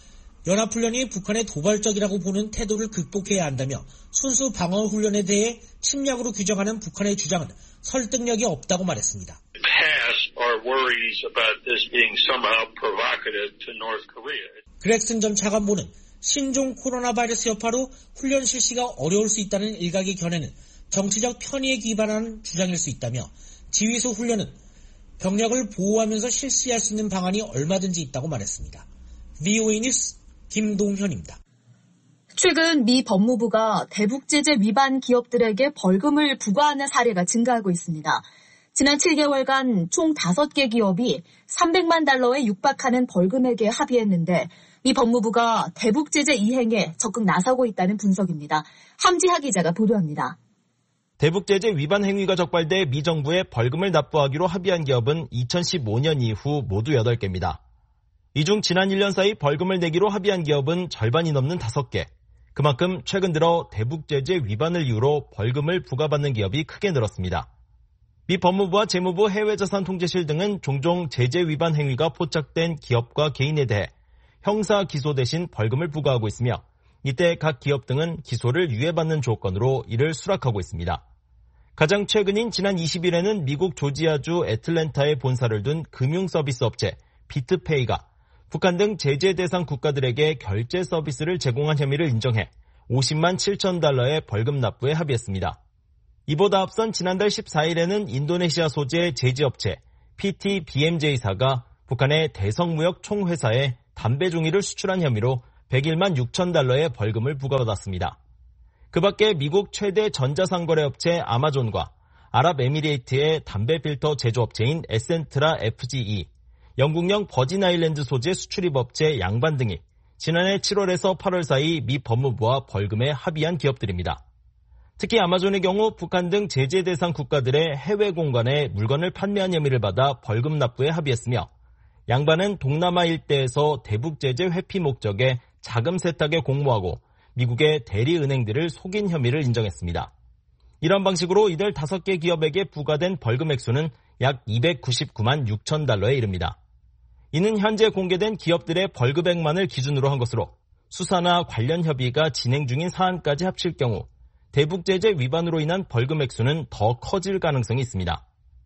연합훈련이 북한의 도발적이라고 보는 태도를 극복해야 한다며 순수 방어훈련에 대해 침략으로 규정하는 북한의 주장은 설득력이 없다고 말했습니다. Past are our worries about this being somehow provocative to North Korea. 그렉슨 전 차관보는 신종 코로나 바이러스 여파로 훈련 실시가 어려울 수 있다는 일각의 견해는 정치적 편의에 기반한 주장일 수 있다며 지휘소 훈련은 병력을 보호하면서 실시할 수 있는 방안이 얼마든지 있다고 말했습니다. 브이오에이 뉴스 김동현입니다. 최근 미 법무부가 대북 제재 위반 기업들에게 벌금을 부과하는 사례가 증가하고 있습니다. 지난 칠 개월간 총 다섯 개 기업이 삼백만 달러에 육박하는 벌금액에 합의했는데 미 법무부가 대북 제재 이행에 적극 나서고 있다는 분석입니다. 함지하 기자가 보도합니다. 대북 제재 위반 행위가 적발돼 미 정부에 벌금을 납부하기로 합의한 기업은 이천십오 년 이후 모두 여덟 개입니다. 이 중 지난 일 년 사이 벌금을 내기로 합의한 기업은 절반이 넘는 다섯 개. 그만큼 최근 들어 대북 제재 위반을 이유로 벌금을 부과받는 기업이 크게 늘었습니다. 미 법무부와 재무부 해외자산통제실 등은 종종 제재 위반 행위가 포착된 기업과 개인에 대해 형사 기소 대신 벌금을 부과하고 있으며 이때 각 기업 등은 기소를 유예받는 조건으로 이를 수락하고 있습니다. 가장 최근인 지난 이십 일에는 미국 조지아주 애틀랜타에 본사를 둔 금융서비스 업체 비트페이가 북한 등 제재 대상 국가들에게 결제 서비스를 제공한 혐의를 인정해 오십만 칠천 달러의 벌금 납부에 합의했습니다. 이보다 앞선 지난달 십사 일에는 인도네시아 소재 제지업체 피티비엠제이사가 북한의 대성무역 총회사에 담배 종이를 수출한 혐의로 백일만 육천 달러의 벌금을 부과받았습니다. 그 밖에 미국 최대 전자상거래업체 아마존과 아랍에미레이트의 담배 필터 제조업체인 에센트라 에프지이, 영국령 버진아일랜드 소재 수출입업체 양반 등이 지난해 칠월에서 팔월 사이 미 법무부와 벌금에 합의한 기업들입니다. 특히 아마존의 경우 북한 등 제재 대상 국가들의 해외 공간에 물건을 판매한 혐의를 받아 벌금 납부에 합의했으며 양반은 동남아 일대에서 대북 제재 회피 목적의 자금 세탁에 공모하고 미국의 대리은행들을 속인 혐의를 인정했습니다. 이런 방식으로 이들 다섯 개 기업에게 부과된 벌금 액수는 약 이백구십구만 육천 달러에 이릅니다. 이는 현재 공개된 기업들의 벌금액만을 기준으로 한 것으로 수사나 관련 협의가 진행 중인 사안까지 합칠 경우 대북 제재 위반으로 인한 벌금 액수는 더 커질 가능성이 있습니다.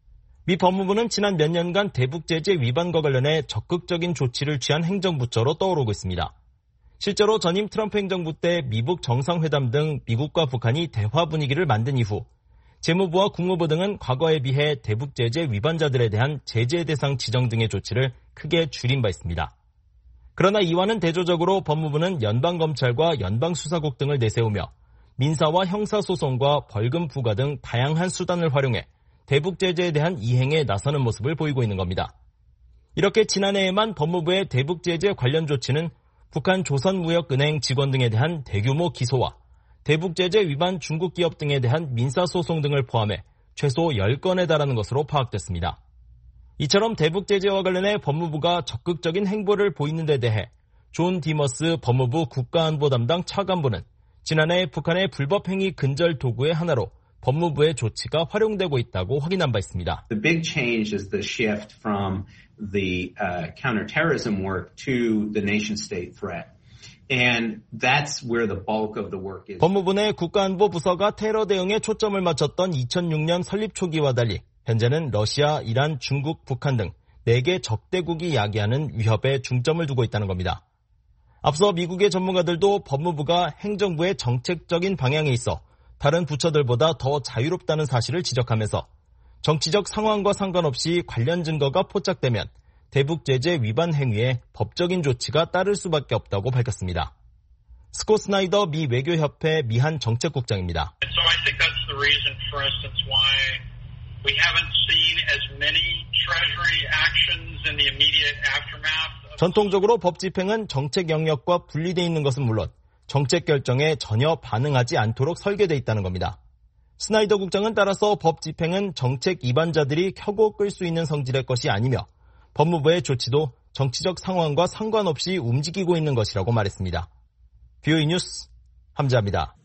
미 법무부는 지난 몇 년간 대북 제재 위반과 관련해 적극적인 조치를 취한 행정부처로 떠오르고 있습니다. 실제로 전임 트럼프 행정부 때 미북 정상회담 등 미국과 북한이 대화 분위기를 만든 이후 재무부와 국무부 등은 과거에 비해 대북 제재 위반자들에 대한 제재 대상 지정 등의 조치를 크게 줄인 바 있습니다. 그러나 이와는 대조적으로 법무부는 연방검찰과 연방수사국 등을 내세우며 민사와 형사소송과 벌금 부과 등 다양한 수단을 활용해 대북 제재에 대한 이행에 나서는 모습을 보이고 있는 겁니다. 이렇게 지난해에만 법무부의 대북 제재 관련 조치는 북한 조선무역은행 직원 등에 대한 대규모 기소와 대북 제재 위반 중국 기업 등에 대한 민사소송 등을 포함해 최소 열 건에 달하는 것으로 파악됐습니다. 이처럼 대북 제재와 관련해 법무부가 적극적인 행보를 보이는 데 대해 존 디머스 법무부 국가안보 담당 차관보는 지난해 북한의 불법 행위 근절 도구의 하나로 법무부의 조치가 활용되고 있다고 확인한 바 있습니다. The big change is the shift from the uh, counterterrorism work to the nation-state threat. And that's where the bulk of the work is. 법무부 내 국가안보 부서가 테러 대응에 초점을 맞췄던 이천육 년 설립 초기와 달리 현재는 러시아, 이란, 중국, 북한 등 네 개 적대국이 야기하는 위협에 중점을 두고 있다는 겁니다. 앞서 미국의 전문가들도 법무부가 행정부의 정책적인 방향에 있어 다른 부처들보다 더 자유롭다는 사실을 지적하면서 정치적 상황과 상관없이 관련 증거가 포착되면 대북 제재 위반 행위에 법적인 조치가 따를 수밖에 없다고 밝혔습니다. 스콧 스나이더 미 외교협회 미한 정책국장입니다. So I think that's the reason, for instance, why we haven't seen as many Treasury actions in the immediate aftermath. 전통적으로 법 집행은 정책 영역과 분리되어 있는 것은 물론 정책 결정에 전혀 반응하지 않도록 설계되어 있다는 겁니다. 스나이더 국장은 따라서 법 집행은 정책 위반자들이 켜고 끌 수 있는 성질의 것이 아니며 법무부의 조치도 정치적 상황과 상관없이 움직이고 있는 것이라고 말했습니다. 브이오에이 뉴스 함지아입니다.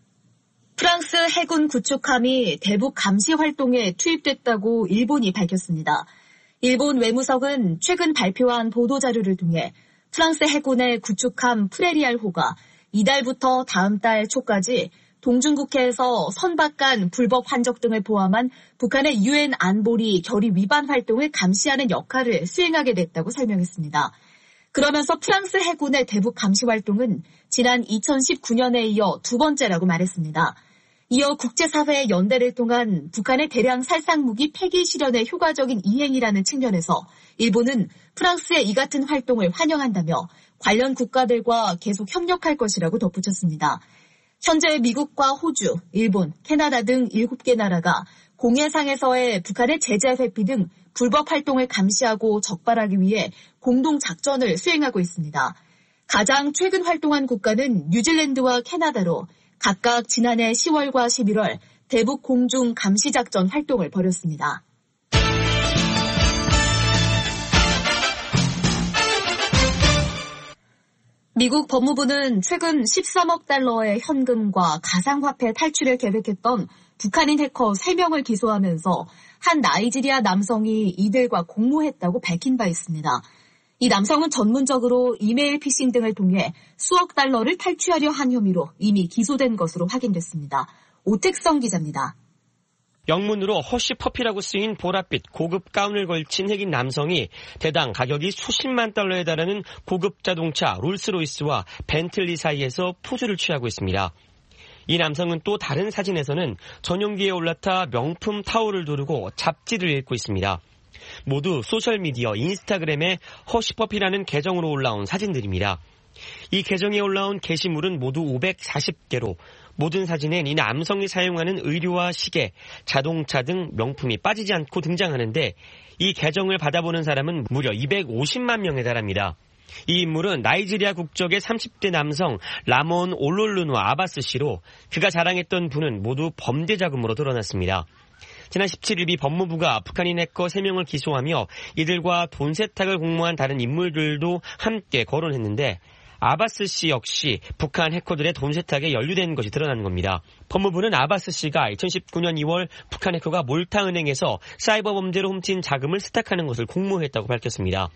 프랑스 해군 구축함이 대북 감시 활동에 투입됐다고 일본이 밝혔습니다. 일본 외무성은 최근 발표한 보도자료를 통해 프랑스 해군의 구축함 프레리알호가 이달부터 다음 달 초까지 동중국해에서 선박간 불법 환적 등을 포함한 북한의 유엔 안보리 결의 위반 활동을 감시하는 역할을 수행하게 됐다고 설명했습니다. 그러면서 프랑스 해군의 대북 감시 활동은 지난 이천십구 년에 이어 두 번째라고 말했습니다. 이어 국제사회의 연대를 통한 북한의 대량 살상무기 폐기 실현의 효과적인 이행이라는 측면에서 일본은 프랑스의 이 같은 활동을 환영한다며 관련 국가들과 계속 협력할 것이라고 덧붙였습니다. 현재 미국과 호주, 일본, 캐나다 등 일곱 개 나라가 공해상에서의 북한의 제재 회피 등 불법 활동을 감시하고 적발하기 위해 공동 작전을 수행하고 있습니다. 가장 최근 활동한 국가는 뉴질랜드와 캐나다로 각각 지난해 시월과 십일월 대북 공중 감시 작전 활동을 벌였습니다. 미국 법무부는 최근 십삼억 달러의 현금과 가상화폐 탈취를 계획했던 북한인 해커 세 명을 기소하면서 한 나이지리아 남성이 이들과 공모했다고 밝힌 바 있습니다. 이 남성은 전문적으로 이메일 피싱 등을 통해 수억 달러를 탈취하려 한 혐의로 이미 기소된 것으로 확인됐습니다. 오택성 기자입니다. 영문으로 허쉬퍼피라고 쓰인 보랏빛 고급 가운을 걸친 흑인 남성이 대당 가격이 수십만 달러에 달하는 고급 자동차 롤스로이스와 벤틀리 사이에서 포즈를 취하고 있습니다. 이 남성은 또 다른 사진에서는 전용기에 올라타 명품 타올을 두르고 잡지를 읽고 있습니다. 모두 소셜미디어 인스타그램에 허쉬퍼피라는 계정으로 올라온 사진들입니다. 이 계정에 올라온 게시물은 모두 오백사십 개로 모든 사진엔 이 남성이 사용하는 의류와 시계, 자동차 등 명품이 빠지지 않고 등장하는데 이 계정을 받아보는 사람은 무려 이백오십만 명에 달합니다. 이 인물은 나이지리아 국적의 삼십 대 남성 라몬 올롤루누 아바스 씨로 그가 자랑했던 부는 모두 범죄 자금으로 드러났습니다. 지난 십칠 일 미 법무부가 북한인 해커 세 명을 기소하며 이들과 돈 세탁을 공모한 다른 인물들도 함께 거론했는데 아바스 씨 역시 북한 해커들의 돈 세탁에 연루된 것이 드러난 겁니다. 법무부는 아바스 씨가 이천십구 년 이월 북한 해커가 몰타은행에서 사이버 범죄로 훔친 자금을 세탁하는 것을 공모했다고 밝혔습니다.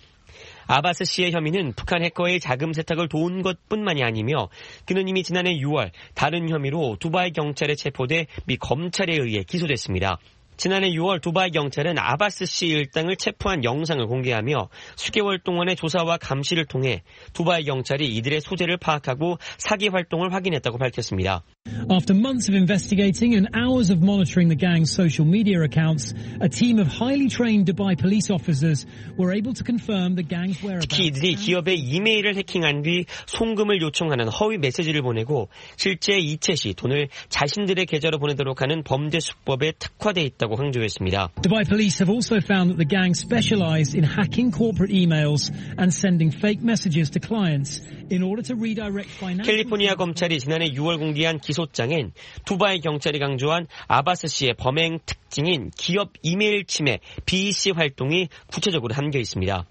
아바스 씨의 혐의는 북한 해커의 자금 세탁을 도운 것뿐만이 아니며 그는 이미 지난해 유월 다른 혐의로 두바이 경찰에 체포돼 미 검찰에 의해 기소됐습니다. 지난해 유월 두바이 경찰은 아바스 씨 일당을 체포한 영상을 공개하며 수개월 동안의 조사와 감시를 통해 두바이 경찰이 이들의 소재를 파악하고 사기 활동을 확인했다고 밝혔습니다. After months of investigating and hours of monitoring the gang's social media accounts, a team of highly trained Dubai police officers were able to confirm the gang's whereabouts. 특히 이들이 기업의 이메일을 해킹한 뒤 송금을 요청하는 허위 메시지를 보내고 실제 이체 시 돈을 자신들의 계좌로 보내도록 하는 범죄 수법에 특화돼 있다고 강조했습니다. Dubai police have also found that the gang specialized in hacking corporate emails and sending fake messages to clients in order to redirect financial. 캘리포니아 검찰이 지난해 유월 공개한 기소장엔 두바이 경찰이 강조한 아바스 씨의 범행 특징인 기업 이메일 침해 비이씨 활동이 구체적으로 담겨 있습니다.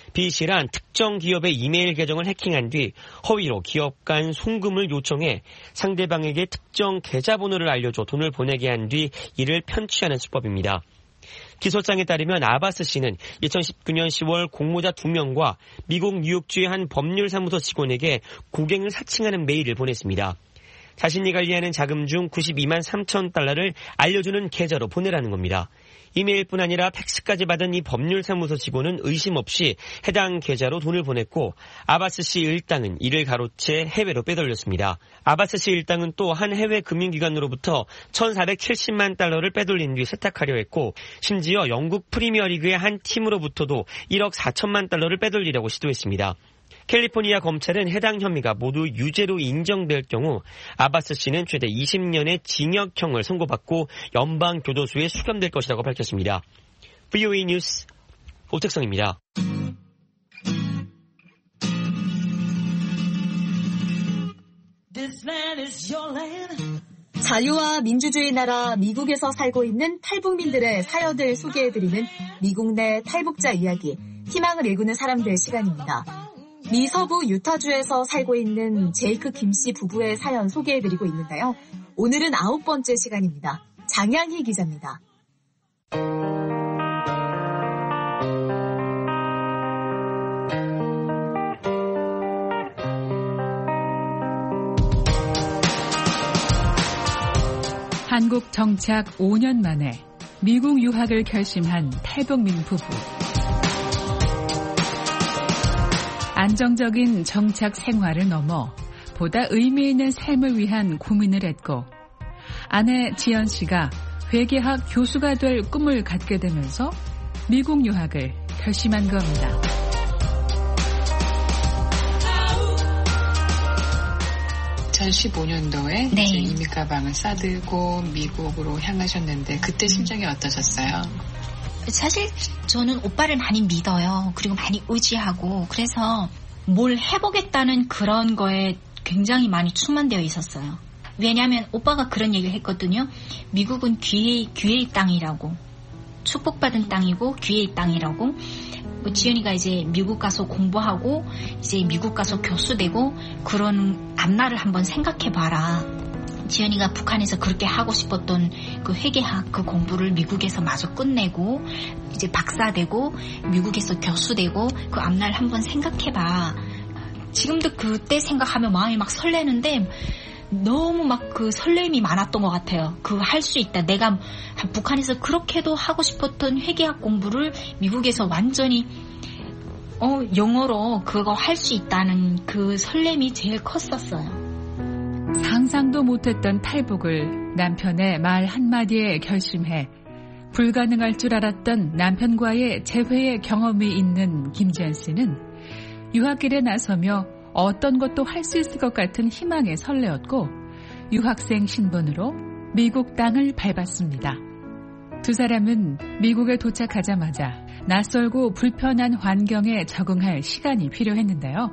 비이씨란 특정 기업의 이메일 계정을 해킹한 뒤 허위로 기업 간 송금을 요청해 상대방에게 특정 계좌번호를 알려줘 돈을 보내게 한 뒤 이를 편취하는 수법입니다. 기소장에 따르면 아바스 씨는 이천십구 년 시월 공모자 두 명과 미국 뉴욕주의 한 법률사무소 직원에게 고갱을 사칭하는 메일을 보냈습니다. 자신이 관리하는 자금 중 구십이만 삼천 달러를 알려주는 계좌로 보내라는 겁니다. 이메일뿐 아니라 팩스까지 받은 이 법률사무소 직원은 의심 없이 해당 계좌로 돈을 보냈고 아바스 씨 일당은 이를 가로채 해외로 빼돌렸습니다. 아바스 씨 일당은 또 한 해외 금융기관으로부터 천사백칠십만 달러를 빼돌린 뒤 세탁하려 했고 심지어 영국 프리미어리그의 한 팀으로부터도 일억 사천만 달러를 빼돌리려고 시도했습니다. 캘리포니아 검찰은 해당 혐의가 모두 유죄로 인정될 경우 아바스 씨는 최대 이십 년의 징역형을 선고받고 연방교도소에 수감될 것이라고 밝혔습니다. 브이오에이 뉴스 오택성입니다. 자유와 민주주의 나라 미국에서 살고 있는 탈북민들의 사연을 소개해드리는 미국 내 탈북자 이야기, 희망을 일구는 사람들의 시간입니다. 미 서부 유타주에서 살고 있는 제이크 김 씨 부부의 사연 소개해드리고 있는데요. 오늘은 아홉 번째 시간입니다. 장양희 기자입니다. 한국 정착 오 년 만에 미국 유학을 결심한 탈북민 부부. 안정적인 정착 생활을 넘어 보다 의미 있는 삶을 위한 고민을 했고 아내 지연 씨가 회계학 교수가 될 꿈을 갖게 되면서 미국 유학을 결심한 겁니다. 이천십오 년도에 네. 이제 이민 가방을 싸들고 미국으로 향하셨는데 그때 심정이 어떠셨어요? 사실 저는 오빠를 많이 믿어요. 그리고 많이 의지하고 그래서 뭘 해보겠다는 그런 거에 굉장히 많이 충만되어 있었어요. 왜냐하면 오빠가 그런 얘기를 했거든요. 미국은 기회의, 기회의 땅이라고. 축복받은 땅이고 기회의 땅이라고. 지연이가 이제 미국 가서 공부하고 이제 미국 가서 교수 되고 그런 앞날을 한번 생각해봐라. 지연이가 북한에서 그렇게 하고 싶었던 그 회계학 그 공부를 미국에서 마저 끝내고 이제 박사 되고 미국에서 교수 되고 그 앞날 한번 생각해봐. 지금도 그때 생각하면 마음이 막 설레는데 너무 막 그 설렘이 많았던 것 같아요. 그 할 수 있다. 내가 북한에서 그렇게도 하고 싶었던 회계학 공부를 미국에서 완전히 어 영어로 그거 할 수 있다는 그 설렘이 제일 컸었어요. 상상도 못했던 탈북을 남편의 말 한마디에 결심해 불가능할 줄 알았던 남편과의 재회의 경험이 있는 김지연 씨는 유학길에 나서며 어떤 것도 할 수 있을 것 같은 희망에 설레었고 유학생 신분으로 미국 땅을 밟았습니다. 두 사람은 미국에 도착하자마자 낯설고 불편한 환경에 적응할 시간이 필요했는데요.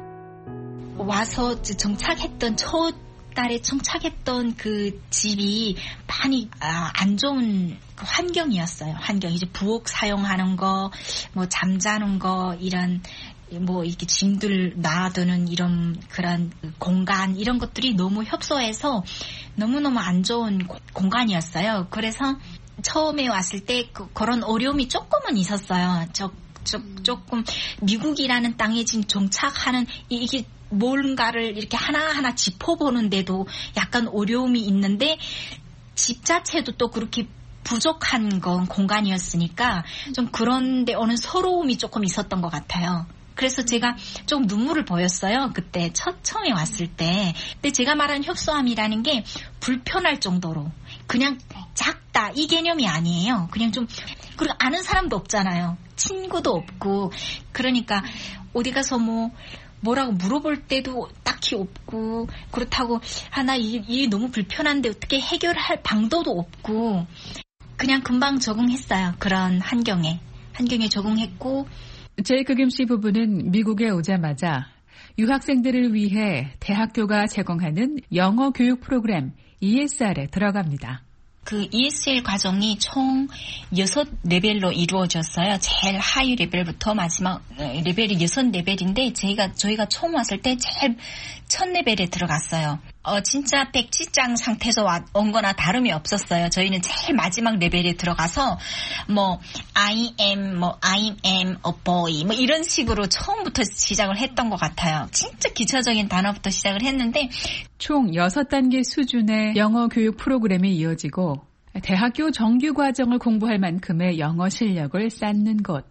와서 정착했던 첫 달에 정착했던 그 집이 많이 아, 안 좋은 환경이었어요. 환경 이제 부엌 사용하는 거, 뭐 잠자는 거 이런 뭐 이렇게 짐들 놔두는 이런 그런 공간 이런 것들이 너무 협소해서 너무너무 안 좋은 공간이었어요. 그래서 처음에 왔을 때 그, 그런 어려움이 조금은 있었어요. 저, 저, 조금 미국이라는 땅에 지금 정착하는 이게 뭔가를 이렇게 하나하나 짚어보는데도 약간 어려움이 있는데 집 자체도 또 그렇게 부족한 건 공간이었으니까 좀 그런데 오는 서러움이 조금 있었던 것 같아요. 그래서 제가 좀 눈물을 보였어요. 그때 첫 처음에 왔을 때. 근데 제가 말한 협소함이라는 게 불편할 정도로 그냥 작다 이 개념이 아니에요. 그냥 좀 그리고 아는 사람도 없잖아요. 친구도 없고 그러니까 어디 가서 뭐 뭐라고 물어볼 때도 딱히 없고 그렇다고 하나 이, 이 너무 불편한데 어떻게 해결할 방도도 없고 그냥 금방 적응했어요. 그런 환경에 환경에 적응했고 제이크 김 씨 부부는 미국에 오자마자 유학생들을 위해 대학교가 제공하는 영어 교육 프로그램 이에스알에 들어갑니다. 그 이에스엘 과정이 총 여섯 레벨로 이루어졌어요. 제일 하위 레벨부터 마지막 레벨이 여섯 레벨인데 저희가 저희가 처음 왔을 때 제일 첫 레벨에 들어갔어요. 어 진짜 백지장 상태에서 온 거나 다름이 없었어요. 저희는 제일 마지막 레벨에 들어가서 뭐 I am 뭐 I am a boy 뭐 이런 식으로 처음부터 시작을 했던 것 같아요. 진짜 기초적인 단어부터 시작을 했는데 총 여섯 단계 수준의 영어 교육 프로그램이 이어지고 대학교 정규 과정을 공부할 만큼의 영어 실력을 쌓는 곳.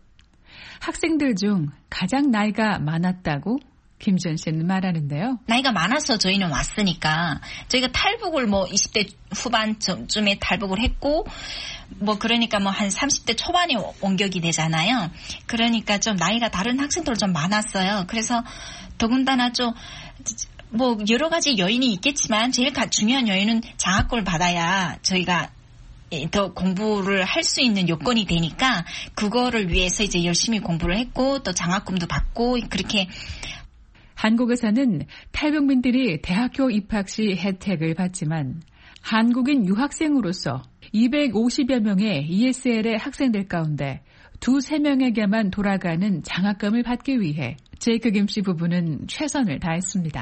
학생들 중 가장 나이가 많았다고 김지연 씨는 말하는데요. 나이가 많아서 저희는 왔으니까 저희가 탈북을 뭐 이십 대 후반쯤에 탈북을 했고 뭐 그러니까 뭐 한 삼십 대 초반에 원격이 되잖아요. 그러니까 좀 나이가 다른 학생들 좀 많았어요. 그래서 더군다나 좀 뭐 여러 가지 요인이 있겠지만 제일 중요한 요인은 장학금을 받아야 저희가 더 공부를 할 수 있는 요건이 되니까 그거를 위해서 이제 열심히 공부를 했고 또 장학금도 받고 그렇게. 한국에서는 탈북민들이 대학교 입학 시 혜택을 받지만 한국인 유학생으로서 이백오십여 명의 이에스엘의 학생들 가운데 두세 명에게만 돌아가는 장학금을 받기 위해 제이크 김 씨 부부는 최선을 다했습니다.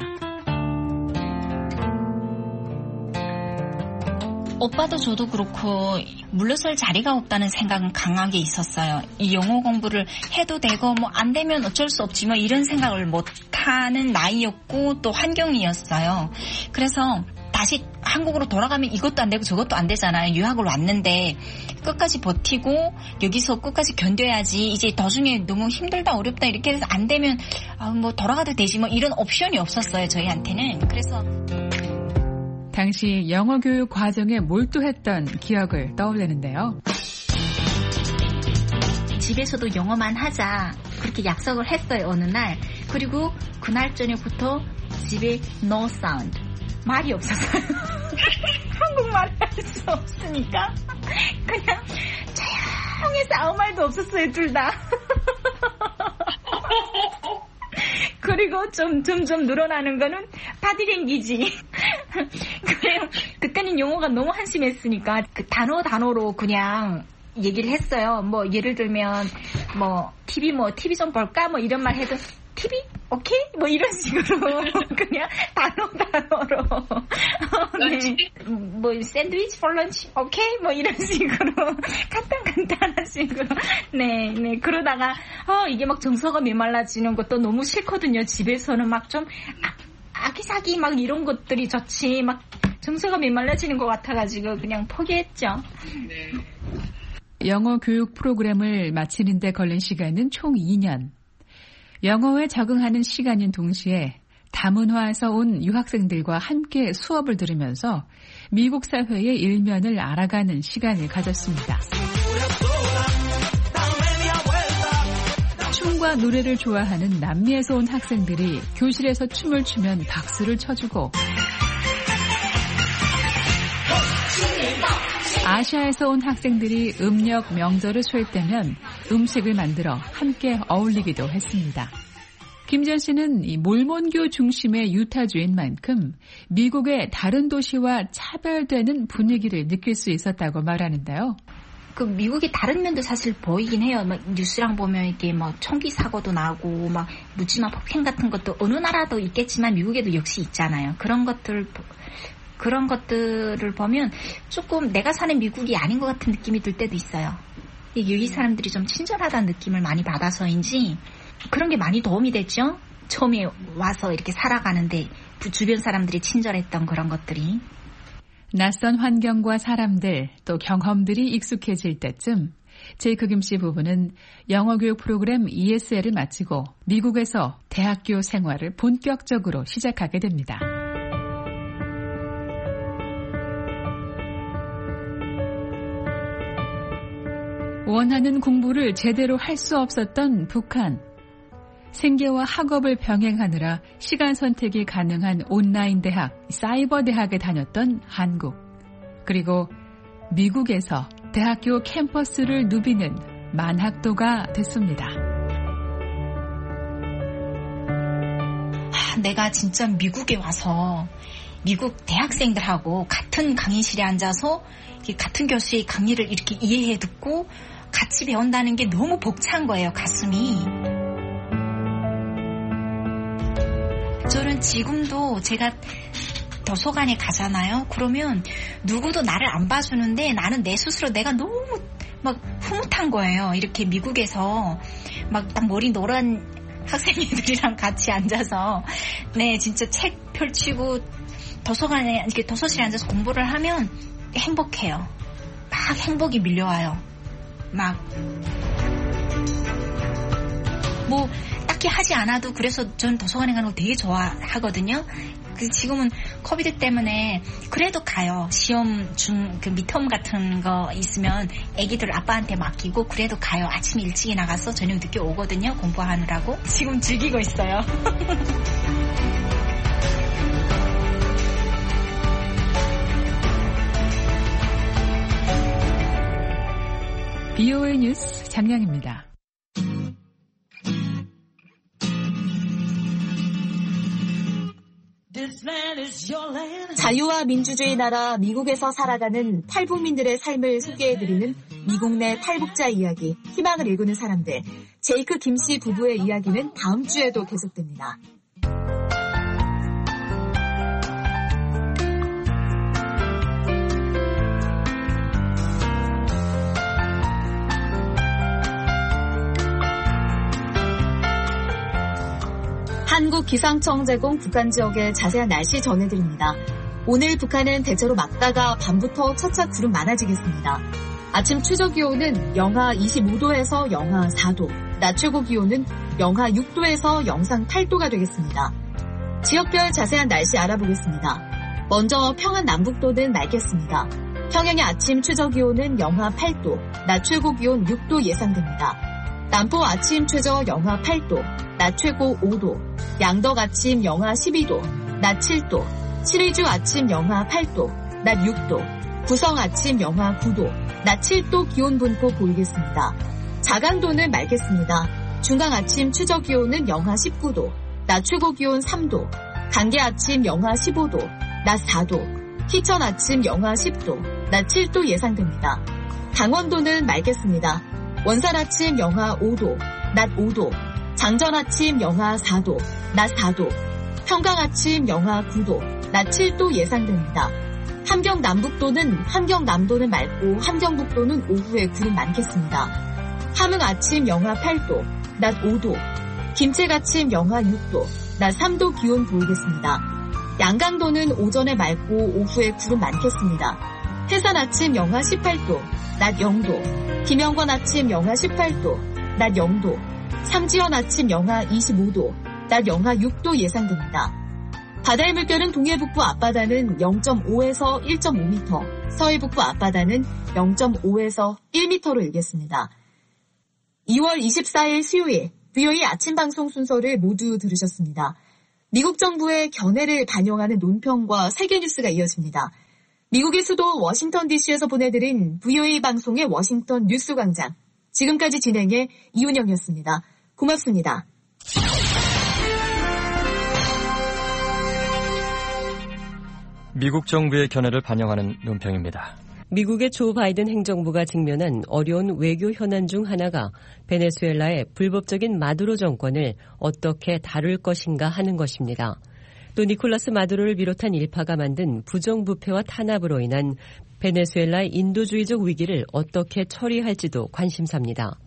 오빠도 저도 그렇고 물러설 자리가 없다는 생각은 강하게 있었어요. 이 영어 공부를 해도 되고 뭐 안 되면 어쩔 수 없지 뭐 이런 생각을 못하는 나이였고 또 환경이었어요. 그래서 다시 한국으로 돌아가면 이것도 안 되고 저것도 안 되잖아요. 유학을 왔는데 끝까지 버티고 여기서 끝까지 견뎌야지. 이제 도중에 너무 힘들다 어렵다 이렇게 해서 안 되면 아, 뭐 돌아가도 되지 뭐 이런 옵션이 없었어요. 저희한테는. 그래서 당시 영어 교육 과정에 몰두했던 기억을 떠올리는데요. 집에서도 영어만 하자 그렇게 약속을 했어요. 어느 날. 그리고 그날 저녁부터 집에 no sound. 말이 없었어요. 한국말을 할 수 없으니까 그냥 조용해서 아무 말도 없었어요. 둘 다. 그리고 좀 점점 늘어나는 거는 바디랭귀지. 그래요. 그때는 영어가 너무 한심했으니까 그 단어 단어로 그냥 얘기를 했어요. 뭐 예를 들면 뭐 티비 뭐 티비 좀 볼까 뭐 이런 말 해도 티비 오케이 뭐 이런 식으로 그냥 단어 단어로 네. 뭐 샌드위치 for lunch 오케이 뭐 이런 식으로 간단 간단한 식으로 네네 네. 그러다가 어 이게 막 정서가 메말라지는 것도 너무 싫거든요. 집에서는 막 좀 아기사기 막 이런 것들이 좋지 막 정서가 메말라지는 것 같아가지고 그냥 포기했죠. 네. 영어 교육 프로그램을 마치는 데 걸린 시간은 총 이 년. 영어에 적응하는 시간인 동시에 다문화에서 온 유학생들과 함께 수업을 들으면서 미국 사회의 일면을 알아가는 시간을 가졌습니다. 춤과 노래를 좋아하는 남미에서 온 학생들이 교실에서 춤을 추면 박수를 쳐주고 아시아에서 온 학생들이 음력 명절을 쉴 때면 음식을 만들어 함께 어울리기도 했습니다. 김지연 씨는 이 몰몬교 중심의 유타주인 만큼 미국의 다른 도시와 차별되는 분위기를 느낄 수 있었다고 말하는데요. 그 미국의 다른 면도 사실 보이긴 해요. 막 뉴스랑 보면 이게 뭐 총기 사고도 나고 막 묻지마 폭행 같은 것도 어느 나라도 있겠지만 미국에도 역시 있잖아요. 그런 것들 그런 것들을 보면 조금 내가 사는 미국이 아닌 것 같은 느낌이 들 때도 있어요. 여기 사람들이 좀 친절하다는 느낌을 많이 받아서인지 그런 게 많이 도움이 됐죠. 처음에 와서 이렇게 살아가는데 주변 사람들이 친절했던 그런 것들이. 낯선 환경과 사람들 또 경험들이 익숙해질 때쯤 제이크 김 씨 부부는 영어 교육 프로그램 이에스엘을 마치고 미국에서 대학교 생활을 본격적으로 시작하게 됩니다. 원하는 공부를 제대로 할 수 없었던 북한. 생계와 학업을 병행하느라 시간 선택이 가능한 온라인 대학, 사이버 대학에 다녔던 한국. 그리고 미국에서 대학교 캠퍼스를 누비는 만학도가 됐습니다. 아, 내가 진짜 미국에 와서 미국 대학생들하고 같은 강의실에 앉아서 같은 교수의 강의를 이렇게 이해해 듣고 같이 배운다는 게 너무 벅찬 거예요, 가슴이. 저는 지금도 제가 도서관에 가잖아요. 그러면 누구도 나를 안 봐주는데 나는 내 스스로 내가 너무 막 흐뭇한 거예요. 이렇게 미국에서 막 딱 머리 노란 학생애들이랑 같이 앉아서 네 진짜 책 펼치고 도서관에 이렇게 도서실에 앉아서 공부를 하면 행복해요. 막 행복이 밀려와요. 막 뭐 딱히 하지 않아도 그래서 전 도서관에 가는 거 되게 좋아하거든요. 그 지금은 코비드 때문에 그래도 가요. 시험 중 그 미텀 같은 거 있으면 애기들 아빠한테 맡기고 그래도 가요. 아침 일찍 나가서 저녁 늦게 오거든요. 공부하느라고. 지금 즐기고 있어요. 비오에이 뉴스 장량입니다. 자유와 민주주의 나라 미국에서 살아가는 탈북민들의 삶을 소개해드리는 미국 내 탈북자 이야기, 희망을 일구는 사람들. 제이크 김 씨 부부의 이야기는 다음 주에도 계속됩니다. 한국기상청 제공 북한 지역의 자세한 날씨 전해드립니다. 오늘 북한은 대체로 맑다가 밤부터 차차 구름 많아지겠습니다. 아침 최저기온은 영하 이십오 도에서 영하 사 도, 낮 최고기온은 영하 육 도에서 영상 팔 도가 되겠습니다. 지역별 자세한 날씨 알아보겠습니다. 먼저 평안 남북도는 맑겠습니다. 평양의 아침 최저기온은 영하 팔 도, 낮 최고기온 육 도 예상됩니다. 남포 아침 최저 영하 팔 도, 낮 최고 오 도, 양덕 아침 영하 십이 도, 낮 칠 도, 칠의주 아침 영하 팔 도, 낮 육 도, 구성 아침 영하 구 도, 낮 칠 도 기온 분포 보이겠습니다. 자강도는 맑겠습니다. 중강 아침 최저기온은 영하 십구 도, 낮 최고기온 삼 도, 강계 아침 영하 십오 도, 낮 사 도, 희천 아침 영하 십 도, 낮 칠 도 예상됩니다. 강원도는 맑겠습니다. 원산 아침 영하 오 도, 낮 오 도, 장전 아침 영하 사 도, 낮 사 도, 평강 아침 영하 구 도, 낮 칠 도 예상됩니다. 함경 남북도는 함경 남도는 맑고 함경 북도는 오후에 구름 많겠습니다. 함흥 아침 영하 팔 도, 낮 오 도, 김책 아침 영하 육 도, 낮 삼 도 기온 보이겠습니다. 양강도는 오전에 맑고 오후에 구름 많겠습니다. 해산 아침 영하 십팔 도, 낮 영 도, 김영권 아침 영하 십팔 도, 낮 영 도, 삼지연 아침 영하 이십오 도, 낮 영하 육 도 예상됩니다. 바다의 물결은 동해북부 앞바다는 영 점 오에서 일 점 오 미터, 서해북부 앞바다는 영 점 오에서 일 미터로 일겠습니다. 이월 이십사일 수요일 브이오에이 아침 방송 순서를 모두 들으셨습니다. 미국 정부의 견해를 반영하는 논평과 세계 뉴스가 이어집니다. 미국의 수도 워싱턴 디씨에서 보내드린 브이오에이 방송의 워싱턴 뉴스 광장. 지금까지 진행해 이은영이었습니다. 고맙습니다. 미국 정부의 견해를 반영하는 논평입니다. 미국의 조 바이든 행정부가 직면한 어려운 외교 현안 중 하나가 베네수엘라의 불법적인 마두로 정권을 어떻게 다룰 것인가 하는 것입니다. 또 니콜라스 마두로를 비롯한 일파가 만든 부정부패와 탄압으로 인한 베네수엘라의 인도주의적 위기를 어떻게 처리할지도 관심사입니다.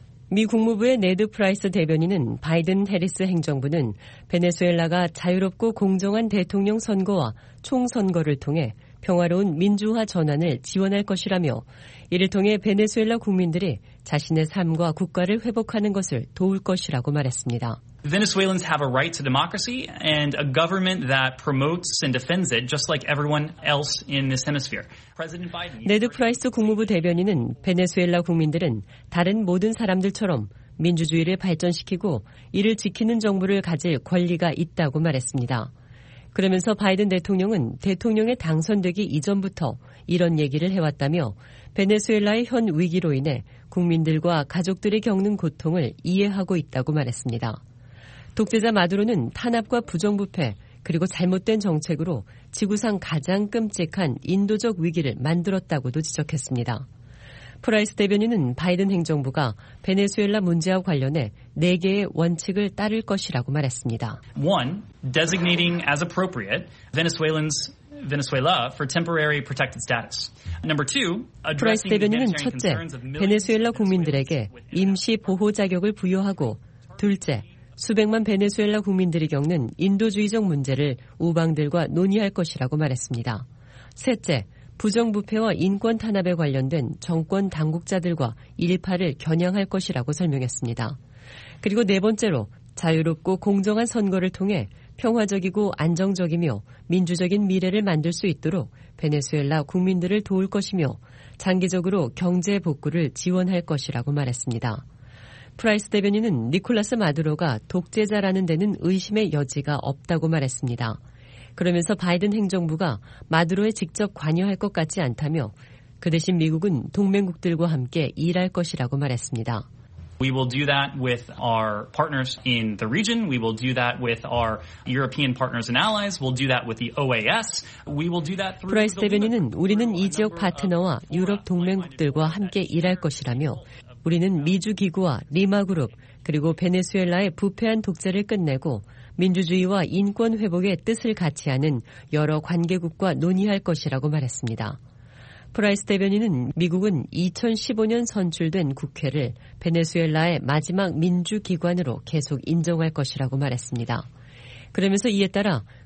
미 국무부의 네드 프라이스 대변인은 바이든 해리스 행정부는 베네수엘라가 자유롭고 공정한 대통령 선거와 총선거를 통해 평화로운 민주화 전환을 지원할 것이라며 이를 통해 베네수엘라 국민들이 자신의 삶과 국가를 회복하는 것을 도울 것이라고 말했습니다. Venezuelans have a right to democracy and a government that promotes and defends it just like everyone else in this hemisphere. President Biden... 네드 프라이스 국무부 대변인은 베네수엘라 국민들은 다른 모든 사람들처럼 민주주의를 발전시키고 이를 지키는 정부를 가질 권리가 있다고 말했습니다. 그러면서 바이든 대통령은 대통령에 당선되기 이전부터 이런 얘기를 해왔다며 베네수엘라의 현 위기로 인해 국민들과 가족들이 겪는 고통을 이해하고 있다고 말했습니다. 독재자 마두로는 탄압과 부정부패 그리고 잘못된 정책으로 지구상 가장 끔찍한 인도적 위기를 만들었다고도 지적했습니다. 프라이스 대변인은 바이든 행정부가 베네수엘라 문제와 관련해 네 개의 원칙을 따를 것이라고 말했습니다. One, designating as appropriate Venezuelans Venezuela for temporary protected status. Number two, 프라이스 대변인은 첫째, 베네수엘라 국민들에게 임시 보호 자격을 부여하고 둘째, 수백만 베네수엘라 국민들이 겪는 인도주의적 문제를 우방들과 논의할 것이라고 말했습니다. 셋째, 부정부패와 인권 탄압에 관련된 정권 당국자들과 일파를 겨냥할 것이라고 설명했습니다. 그리고 네 번째로 자유롭고 공정한 선거를 통해 평화적이고 안정적이며 민주적인 미래를 만들 수 있도록 베네수엘라 국민들을 도울 것이며 장기적으로 경제 복구를 지원할 것이라고 말했습니다. 프라이스 대변인은 니콜라스 마두로가 독재자라는 데는 의심의 여지가 없다고 말했습니다. 그러면서 바이든 행정부가 마두로에 직접 관여할 것 같지 않다며 그 대신 미국은 동맹국들과 함께 일할 것이라고 말했습니다. We will do that with our partners in the region. We will do that with our European partners and allies. We'll do that with the O A S. We will do that through 프라이스 대변인은 우리는 이 지역 파트너와 유럽 동맹국들과 함께 일할 것이라며 우리는 미주 기구와 리마 그룹 그리고 베네수엘라의 부패한 독재를 끝내고 민주주의와 인권 회복의 뜻을 같이 하는 여러 관계국과 논의할 것이라고 말했습니다. 프라이스 대변인은 미국은 이천십오 년 선출된 국회를 베네수엘라의 마지막 민주기관으로 계속 인정할 것이라고 말했습니다. 그러면서 이에 따라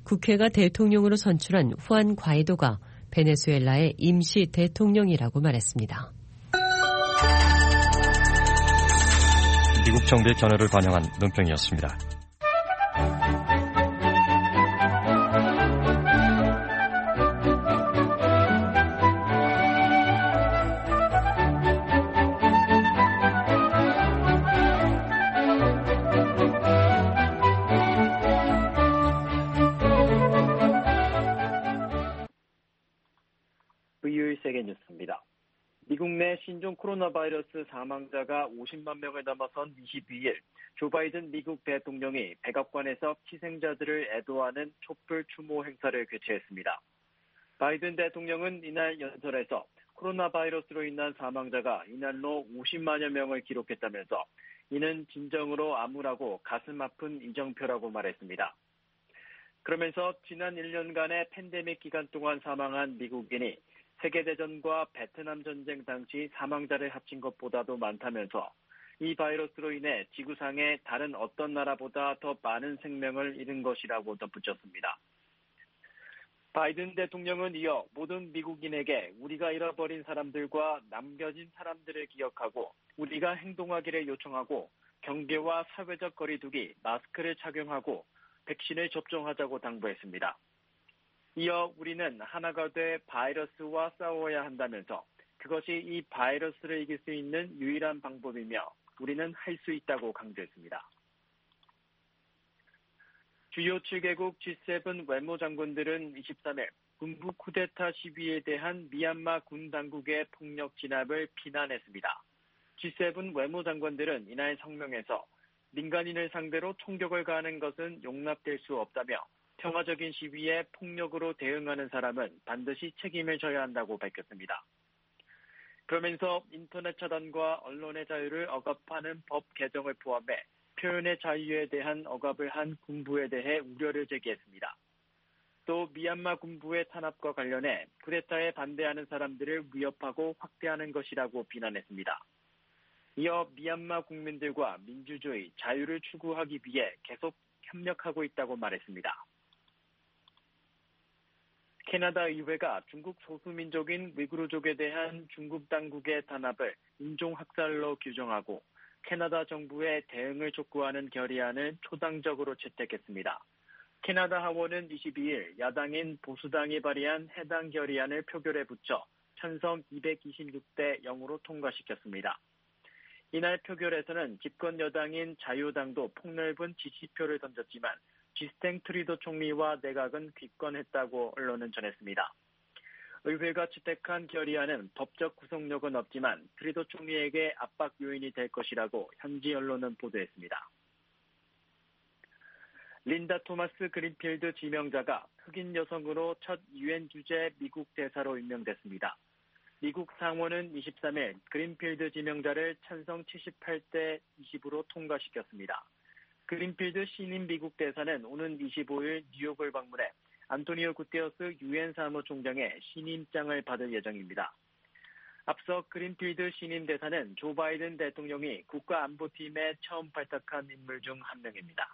국회가 대통령으로 선출한 후안 과이도가 베네수엘라의 임시 대통령이라고 말했습니다. 미국 정부의 견해를 반영한 논평이었습니다. 의유의 세계 뉴스입니다. 미국 내 신종 코로나 바이러스 사망자가 오십만 명을 넘어선 이십이일, 조 바이든 미국 대통령이 백악관에서 희생자들을 애도하는 촛불 추모 행사를 개최했습니다. 바이든 대통령은 이날 연설에서 코로나 바이러스로 인한 사망자가 이날로 오십만여 명을 기록했다면서 이는 진정으로 암울하고 가슴 아픈 이정표라고 말했습니다. 그러면서 지난 일 년간의 팬데믹 기간 동안 사망한 미국인이 세계대전과 베트남 전쟁 당시 사망자를 합친 것보다도 많다면서 이 바이러스로 인해 지구상의 다른 어떤 나라보다 더 많은 생명을 잃은 것이라고 덧붙였습니다. 바이든 대통령은 이어 모든 미국인에게 우리가 잃어버린 사람들과 남겨진 사람들을 기억하고 우리가 행동하기를 요청하고 경계와 사회적 거리두기, 마스크를 착용하고 백신을 접종하자고 당부했습니다. 이어 우리는 하나가 돼 바이러스와 싸워야 한다면서 그것이 이 바이러스를 이길 수 있는 유일한 방법이며 우리는 할 수 있다고 강조했습니다. 주요 칠 개국 지 세븐 외무장관들은 이십삼일 군부 쿠데타 시위에 대한 미얀마 군 당국의 폭력 진압을 비난했습니다. 지 세븐 외무장관들은 이날 성명에서 민간인을 상대로 총격을 가하는 것은 용납될 수 없다며 평화적인 시위에 폭력으로 대응하는 사람은 반드시 책임을 져야 한다고 밝혔습니다. 그러면서 인터넷 차단과 언론의 자유를 억압하는 법 개정을 포함해 표현의 자유에 대한 억압을 한 군부에 대해 우려를 제기했습니다. 또 미얀마 군부의 탄압과 관련해 쿠데타에 반대하는 사람들을 위협하고 확대하는 것이라고 비난했습니다. 이어 미얀마 국민들과 민주주의, 자유를 추구하기 위해 계속 협력하고 있다고 말했습니다. 캐나다 의회가 중국 소수민족인 위구르족에 대한 중국 당국의 탄압을 인종학살로 규정하고 캐나다 정부의 대응을 촉구하는 결의안을 초당적으로 채택했습니다. 캐나다 하원은 이십이일 야당인 보수당이 발의한 해당 결의안을 표결에 붙여 찬성 이백이십육 대 영으로 통과시켰습니다. 이날 표결에서는 집권 여당인 자유당도 폭넓은 지지표를 던졌지만 지스탱 트리도 총리와 내각은 기권했다고 언론은 전했습니다. 의회가 채택한 결의안은 법적 구속력은 없지만 트리도 총리에게 압박 요인이 될 것이라고 현지 언론은 보도했습니다. 린다 토마스 그린필드 지명자가 흑인 여성으로 첫 유엔 주재 미국 대사로 임명됐습니다. 미국 상원은 이십삼일 그린필드 지명자를 찬성 칠십팔 대 이십으로 통과시켰습니다. 그린필드 신임 미국 대사는 오는 이십오일 뉴욕을 방문해 안토니오 구테러스 유엔 사무총장의 신임장을 받을 예정입니다. 앞서 그린필드 신임 대사는 조 바이든 대통령이 국가안보팀에 처음 발탁한 인물 중 한 명입니다.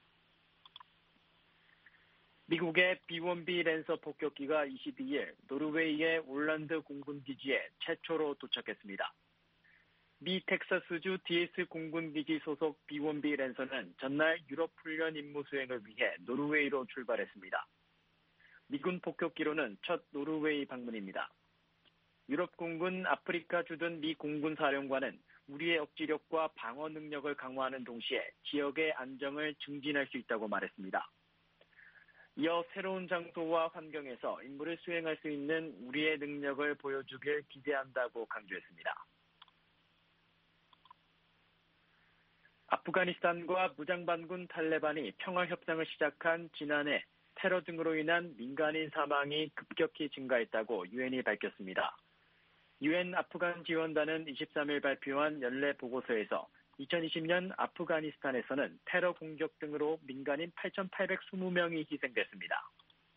미국의 비 원 비 랜서 폭격기가 이십이일 노르웨이의 올란드 공군기지에 최초로 도착했습니다. 미 텍사스주 디에스 공군기지 소속 비 원 비 랜서는 전날 유럽 훈련 임무 수행을 위해 노르웨이로 출발했습니다. 미군 폭격기로는 첫 노르웨이 방문입니다. 유럽 공군 아프리카 주둔 미 공군 사령관은 우리의 억지력과 방어 능력을 강화하는 동시에 지역의 안정을 증진할 수 있다고 말했습니다. 이어 새로운 장소와 환경에서 임무를 수행할 수 있는 우리의 능력을 보여주길 기대한다고 강조했습니다. 아프가니스탄과 무장반군 탈레반이 평화협상을 시작한 지난해 테러 등으로 인한 민간인 사망이 급격히 증가했다고 유엔이 밝혔습니다. 유엔 아프간 지원단은 이십삼일 발표한 연례 보고서에서 이천이십년 아프가니스탄에서는 테러 공격 등으로 민간인 팔천팔백이십 명이 희생됐습니다.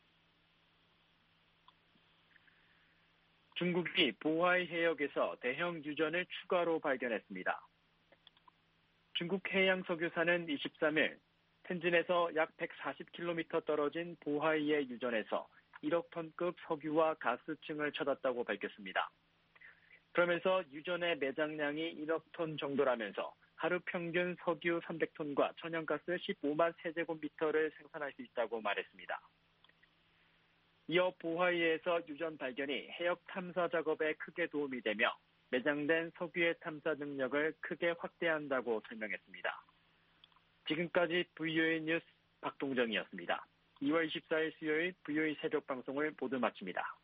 중국이 보하이 해역에서 대형 유전을 추가로 발견했습니다. 중국 해양석유사는 이십삼일 텐진에서 약 백사십 킬로미터 떨어진 보하이의 유전에서 일억 톤급 석유와 가스층을 찾았다고 밝혔습니다. 그러면서 유전의 매장량이 일억 톤 정도라면서 하루 평균 석유 삼백 톤과 천연가스 십오만 세제곱미터를 생산할 수 있다고 말했습니다. 이어 보하이에서 유전 발견이 해역 탐사 작업에 크게 도움이 되며 매장된 석유의 탐사 능력을 크게 확대한다고 설명했습니다. 지금까지 브이오에이 뉴스 박동정이었습니다. 이월 이십사일 수요일 브이오에이 새벽 방송을 모두 마칩니다.